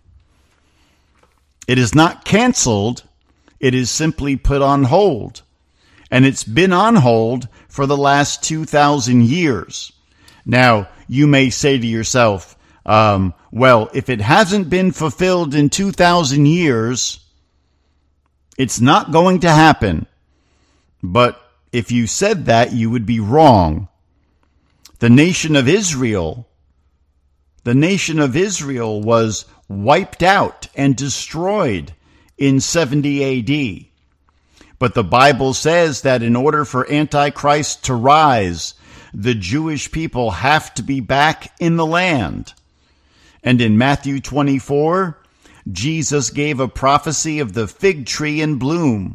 Speaker 2: It is not canceled. It is simply put on hold. And it's been on hold for the last 2,000 years. Now, you may say to yourself, well, if it hasn't been fulfilled in 2,000 years, it's not going to happen. But if you said that, you would be wrong. The nation of Israel was wiped out and destroyed in 70 AD. But the Bible says that in order for Antichrist to rise, the Jewish people have to be back in the land. And in Matthew 24, Jesus gave a prophecy of the fig tree in bloom.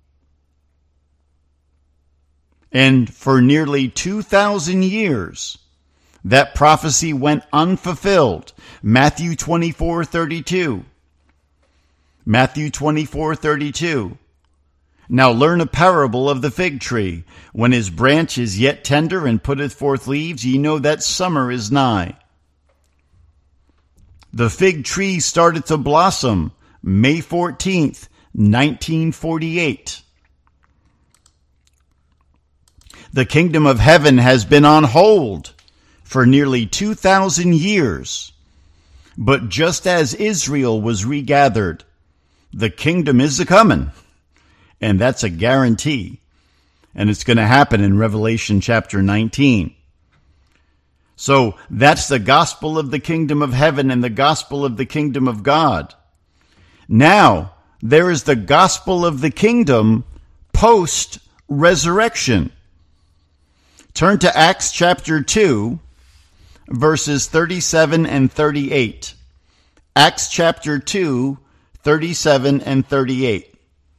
Speaker 2: And for nearly 2,000 years, that prophecy went unfulfilled. Matthew 24:32. Matthew 24:32. Now learn a parable of the fig tree. When his branch is yet tender and putteth forth leaves, ye know that summer is nigh. The fig tree started to blossom May 14th, 1948. The kingdom of heaven has been on hold for nearly 2,000 years. But just as Israel was regathered, the kingdom is a-coming. And that's a guarantee. And it's going to happen in Revelation chapter 19. So that's the gospel of the kingdom of heaven and the gospel of the kingdom of God. Now, there is the gospel of the kingdom post-resurrection. Turn to Acts chapter 2, verses 37 and 38. Acts chapter 2, 37 and 38.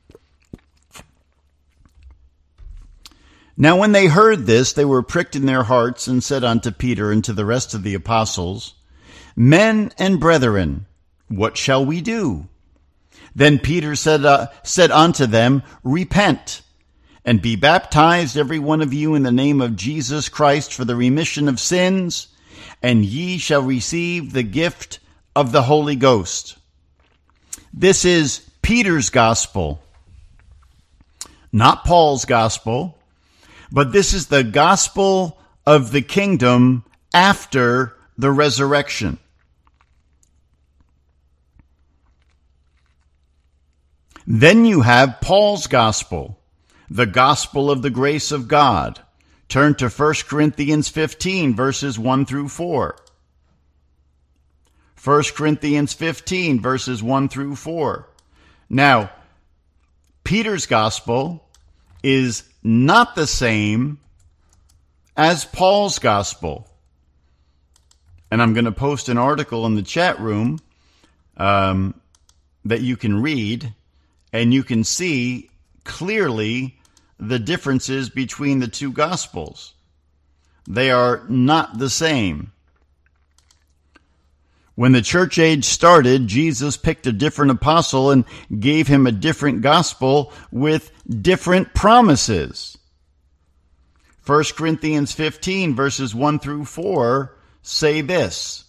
Speaker 2: Now when they heard this, they were pricked in their hearts, and said unto Peter and to the rest of the apostles, Men and brethren, what shall we do? Then Peter said unto them, Repent, and be baptized every one of you in the name of Jesus Christ for the remission of sins, and ye shall receive the gift of the Holy Ghost. This is Peter's gospel, not Paul's gospel, but this is the gospel of the kingdom after the resurrection. Then you have Paul's gospel, the gospel of the grace of God. Turn to 1 Corinthians 15, verses 1 through 4. 1 Corinthians 15, verses 1 through 4. Now, Peter's gospel is not the same as Paul's gospel. And I'm going to post an article in the chat room that you can read, and you can see clearly the differences between the two gospels. They are not the same. When the church age started, Jesus picked a different apostle and gave him a different gospel with different promises. 1 Corinthians 15, verses 1 through 4 say this: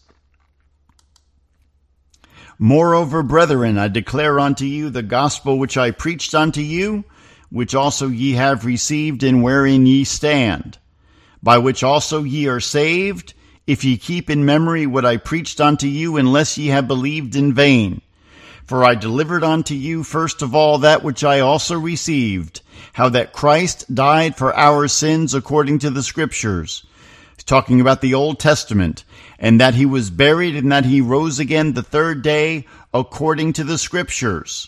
Speaker 2: Moreover, brethren, I declare unto you the gospel which I preached unto you, which also ye have received, and wherein ye stand, by which also ye are saved, if ye keep in memory what I preached unto you, unless ye have believed in vain. For I delivered unto you first of all that which I also received, how that Christ died for our sins according to the Scriptures. He's talking about the Old Testament, and that he was buried, and that he rose again the third day according to the Scriptures.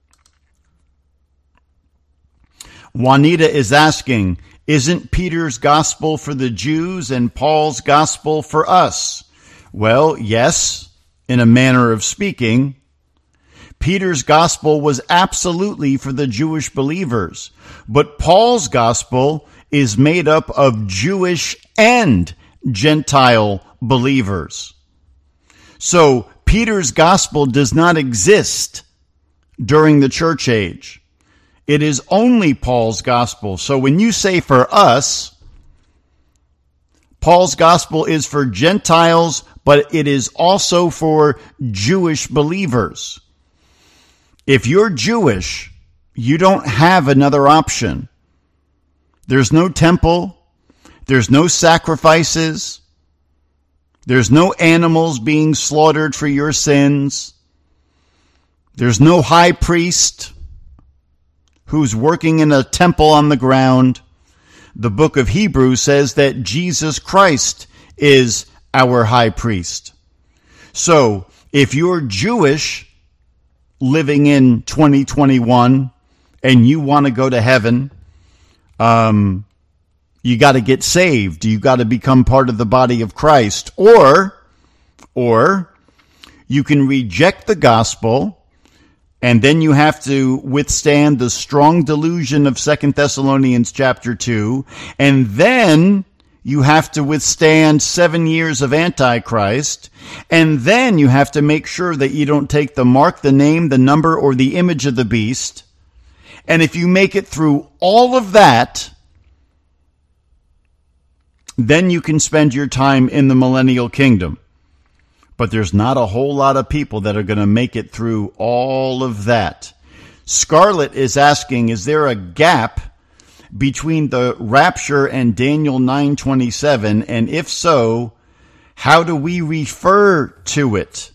Speaker 2: Juanita is asking, isn't Peter's gospel for the Jews and Paul's gospel for us? Well, yes, in a manner of speaking. Peter's gospel was absolutely for the Jewish believers, but Paul's gospel is made up of Jewish and Gentile believers. So Peter's gospel does not exist during the church age. It is only Paul's gospel. So when you say for us, Paul's gospel is for Gentiles, but it is also for Jewish believers. If you're Jewish, you don't have another option. There's no temple. There's no sacrifices. There's no animals being slaughtered for your sins. There's no high priest who's working in a temple on the ground. The book of Hebrews says that Jesus Christ is our high priest. So, if you're Jewish living in 2021 and you want to go to heaven, you got to get saved. You got to become part of the body of Christ. Or you can reject the gospel, and then you have to withstand the strong delusion of 2 Thessalonians chapter 2. And then you have to withstand 7 years of Antichrist. And then you have to make sure that you don't take the mark, the name, the number, or the image of the beast. And if you make it through all of that, then you can spend your time in the millennial kingdom. But there's not a whole lot of people that are going to make it through all of that. Scarlett is asking, is there a gap between the rapture and Daniel 9:27? And if so, how do we refer to it?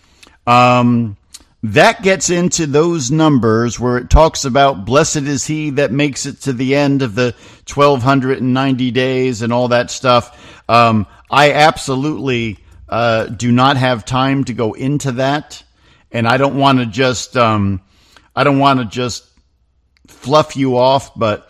Speaker 2: That gets into those numbers where it talks about blessed is he that makes it to the end of the 1290 days and all that stuff. I absolutely do not have time to go into that, and I don't want to just fluff you off, but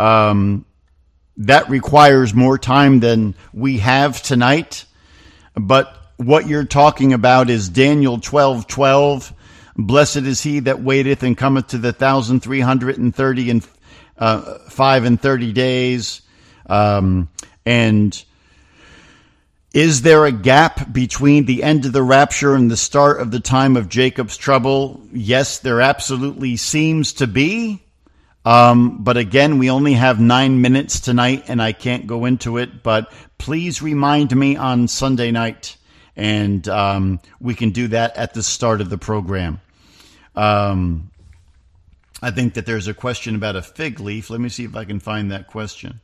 Speaker 2: that requires more time than we have tonight. But what you're talking about is Daniel 12:12. Blessed is he that waiteth and cometh to the 1,330 and 5 and 30 days. And is there a gap between the end of the rapture and the start of the time of Jacob's trouble? Yes, there absolutely seems to be. But again, we only have 9 minutes tonight, and I can't go into it. But please remind me on Sunday night, and we can do that at the start of the program. I think that there's a question about a fig leaf. Let me see if I can find that question.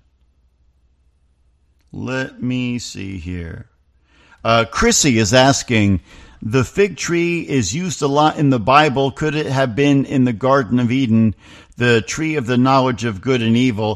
Speaker 2: Let me see here. Chrissy is asking, the fig tree is used a lot in the Bible. Could it have been in the Garden of Eden, the tree of the knowledge of good and evil?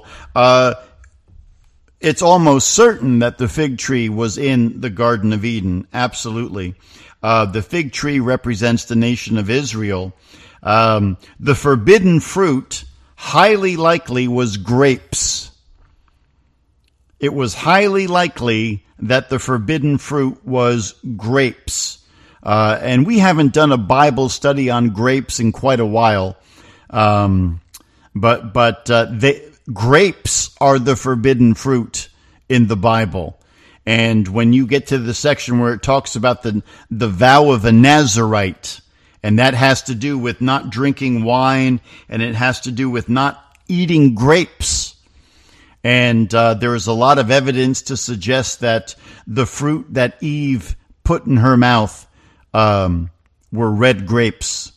Speaker 2: It's almost certain that the fig tree was in the Garden of Eden. Absolutely. The fig tree represents the nation of Israel. The forbidden fruit highly likely was grapes. It was highly likely that the forbidden fruit was grapes. And we haven't done a Bible study on grapes in quite a while. But grapes are the forbidden fruit in the Bible. And when you get to the section where it talks about the vow of a Nazirite, and that has to do with not drinking wine, and it has to do with not eating grapes. And there is a lot of evidence to suggest that the fruit that Eve put in her mouth were red grapes.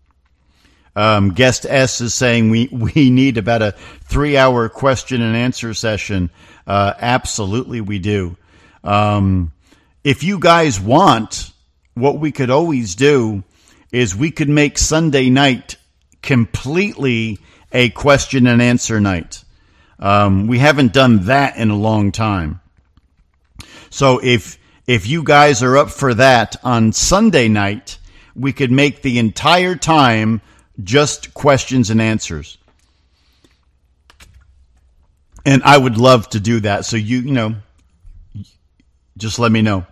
Speaker 2: Guest S is saying we need about a 3-hour question and answer session. Absolutely we do. If you guys want, what we could always do is we could make Sunday night completely a question and answer night. We haven't done that in a long time. So if you guys are up for that on Sunday night, we could make the entire time just questions and answers. And I would love to do that. So you know, just let me know.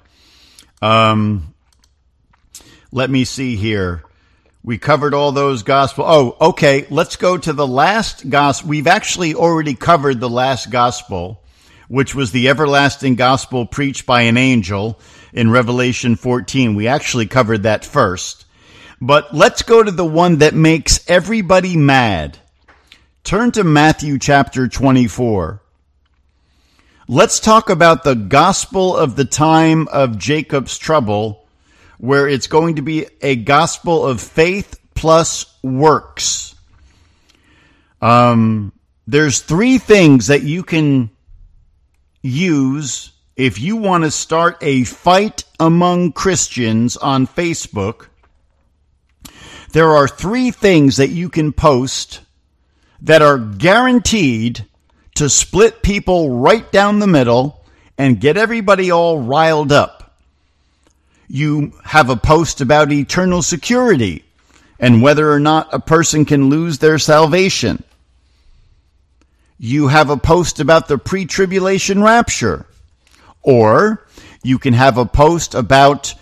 Speaker 2: Let me see here. We covered all those gospel. Oh, okay. Let's go to the last gospel. We've actually already covered the last gospel, which was the everlasting gospel preached by an angel in Revelation 14. We actually covered that first. But let's go to the one that makes everybody mad. Turn to Matthew chapter 24. Let's talk about the gospel of the time of Jacob's trouble, where it's going to be a gospel of faith plus works. There's 3 things that you can use if you want to start a fight among Christians on Facebook. There are 3 things that you can post that are guaranteed to split people right down the middle and get everybody all riled up. You have a post about eternal security and whether or not a person can lose their salvation. You have a post about the pre-tribulation rapture. Or you can have a post about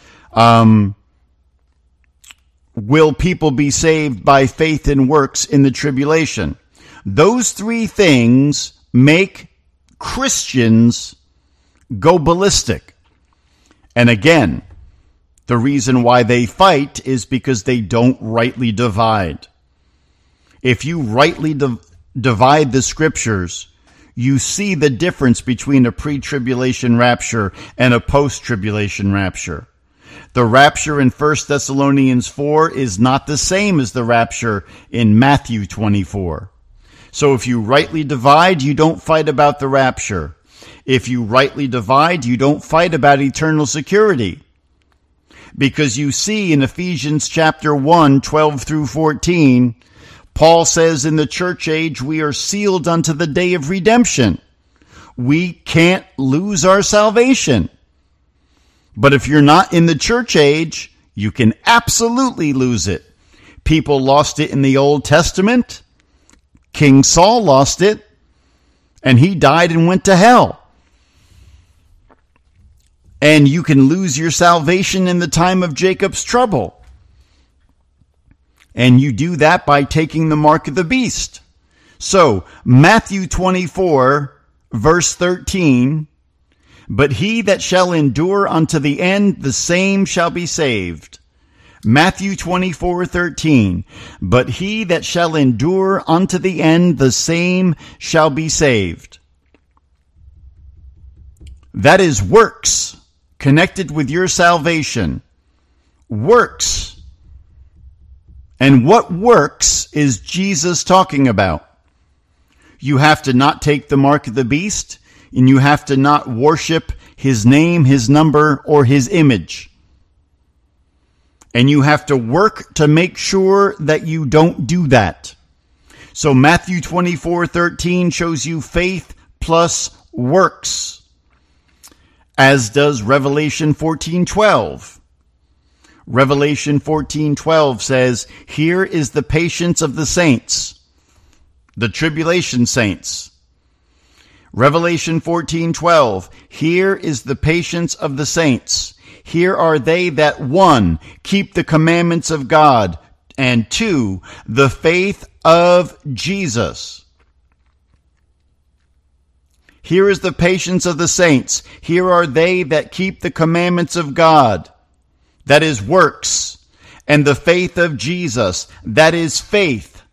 Speaker 2: will people be saved by faith and works in the tribulation. Those 3 things make Christians go ballistic. And again, the reason why they fight is because they don't rightly divide. If you rightly divide the scriptures, you see the difference between a pre-tribulation rapture and a post-tribulation rapture. The rapture in 1 Thessalonians 4 is not the same as the rapture in Matthew 24. So if you rightly divide, you don't fight about the rapture. If you rightly divide, you don't fight about eternal security. Because you see in Ephesians chapter 1, 12 through 14, Paul says in the church age, we are sealed unto the day of redemption. We can't lose our salvation. But if you're not in the church age, you can absolutely lose it. People lost it in the Old Testament. King Saul lost it, and he died and went to hell. And you can lose your salvation in the time of Jacob's trouble. And you do that by taking the mark of the beast. So, Matthew 24, verse 13, but he that shall endure unto the end, the same shall be saved. Matthew 24:13, but he that shall endure unto the end, the same shall be saved. That is works connected with your salvation. Works. And what works is Jesus talking about? You have to not take the mark of the beast, and you have to not worship his name, his number, or his image. And you have to work to make sure that you don't do that. So Matthew 24:13 shows you faith plus works, as does Revelation 14:12. Revelation 14:12 says, here is the patience of the saints, the tribulation saints. Revelation 14:12, here is the patience of the saints. Here are they that 1, keep the commandments of God, and 2, the faith of Jesus. Here is the patience of the saints. Here are they that keep the commandments of God. That is works. And the faith of Jesus. That is faith.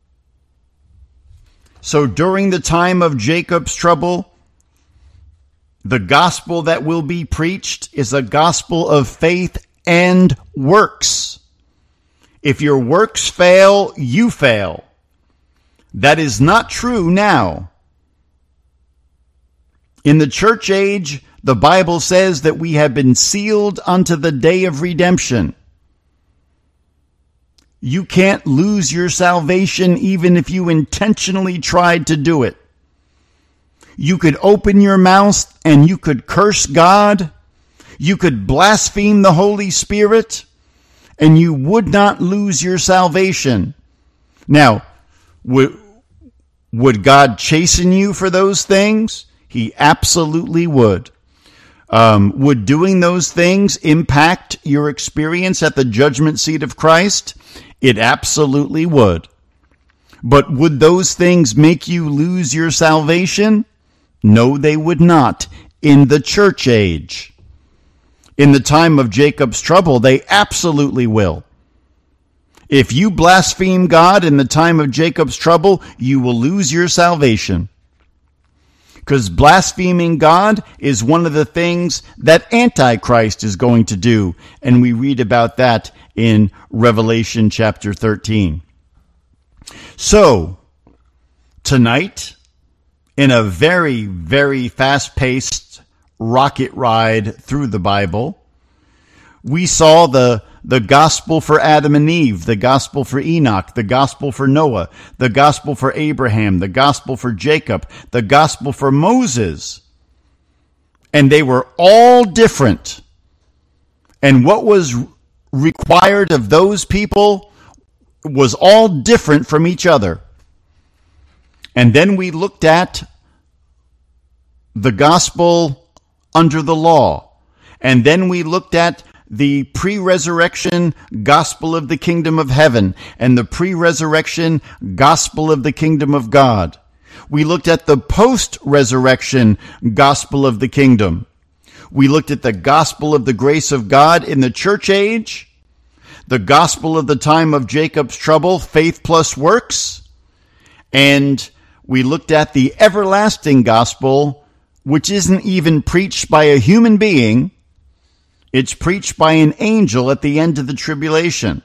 Speaker 2: So during the time of Jacob's trouble, the gospel that will be preached is a gospel of faith and works. If your works fail, you fail. That is not true now. In the church age, the Bible says that we have been sealed unto the day of redemption. You can't lose your salvation even if you intentionally tried to do it. You could open your mouth and you could curse God. You could blaspheme the Holy Spirit, and you would not lose your salvation. Now, would God chasten you for those things? He absolutely would. Would doing those things impact your experience at the judgment seat of Christ? It absolutely would. But would those things make you lose your salvation? No, they would not. In the church age. In the time of Jacob's trouble, they absolutely will. If you blaspheme God in the time of Jacob's trouble, you will lose your salvation. Because blaspheming God is one of the things that Antichrist is going to do. And we read about that in Revelation chapter 13. So, tonight, in a very, very fast-paced rocket ride through the Bible, we saw the gospel for Adam and Eve, the gospel for Enoch, the gospel for Noah, the gospel for Abraham, the gospel for Jacob, the gospel for Moses. And they were all different. And what was required of those people was all different from each other. And then we looked at the gospel under the law. And then we looked at the pre-resurrection gospel of the kingdom of heaven and the pre-resurrection gospel of the kingdom of God. We looked at the post-resurrection gospel of the kingdom. We looked at the gospel of the grace of God in the church age, the gospel of the time of Jacob's trouble, faith plus works, and we looked at the everlasting gospel, which isn't even preached by a human being. It's preached by an angel at the end of the tribulation.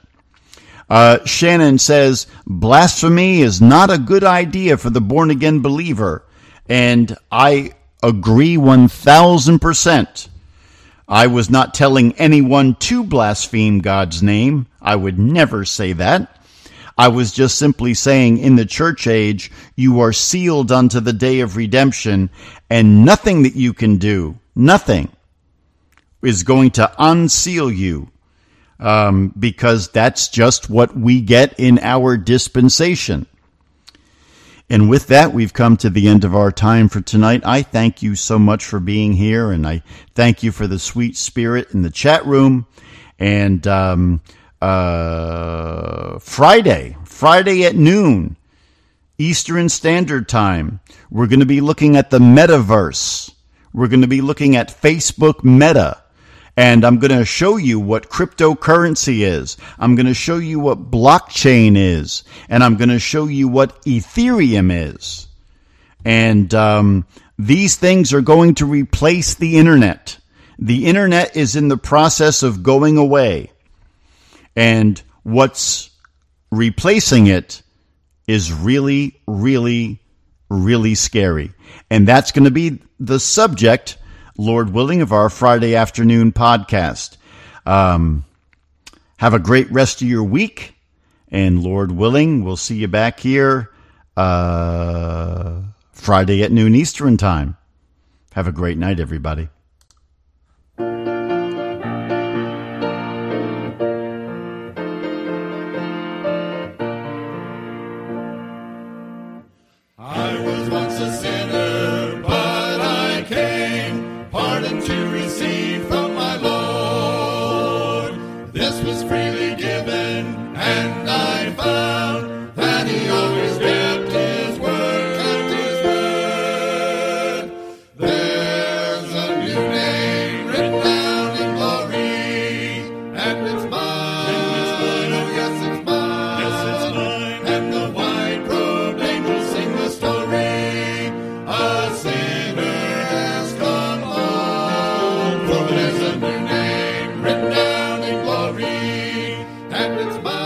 Speaker 2: Shannon says, blasphemy is not a good idea for the born-again believer. And I agree 1,000%. I was not telling anyone to blaspheme God's name. I would never say that. I was just simply saying in the church age, you are sealed unto the day of redemption, and nothing that you can do, nothing, is going to unseal you, because that's just what we get in our dispensation. And with that, we've come to the end of our time for tonight. I thank you so much for being here, and I thank you for the sweet spirit in the chat room. And Friday at noon, Eastern Standard Time, we're going to be looking at the metaverse. We're going to be looking at Facebook Meta. And I'm going to show you what cryptocurrency is. I'm going to show you what blockchain is. And I'm going to show you what Ethereum is. And these things are going to replace the internet. The internet is in the process of going away. And what's replacing it is really, really, really scary. And that's going to be the subject, Lord willing, of our Friday afternoon podcast. Have a great rest of your week. And Lord willing, we'll see you back here Friday at noon Eastern Time. Have a great night, everybody.
Speaker 3: I was once a sinner, but I came, pardon to receive from my Lord. This was freely given, and I found that He always kept His word. and it's my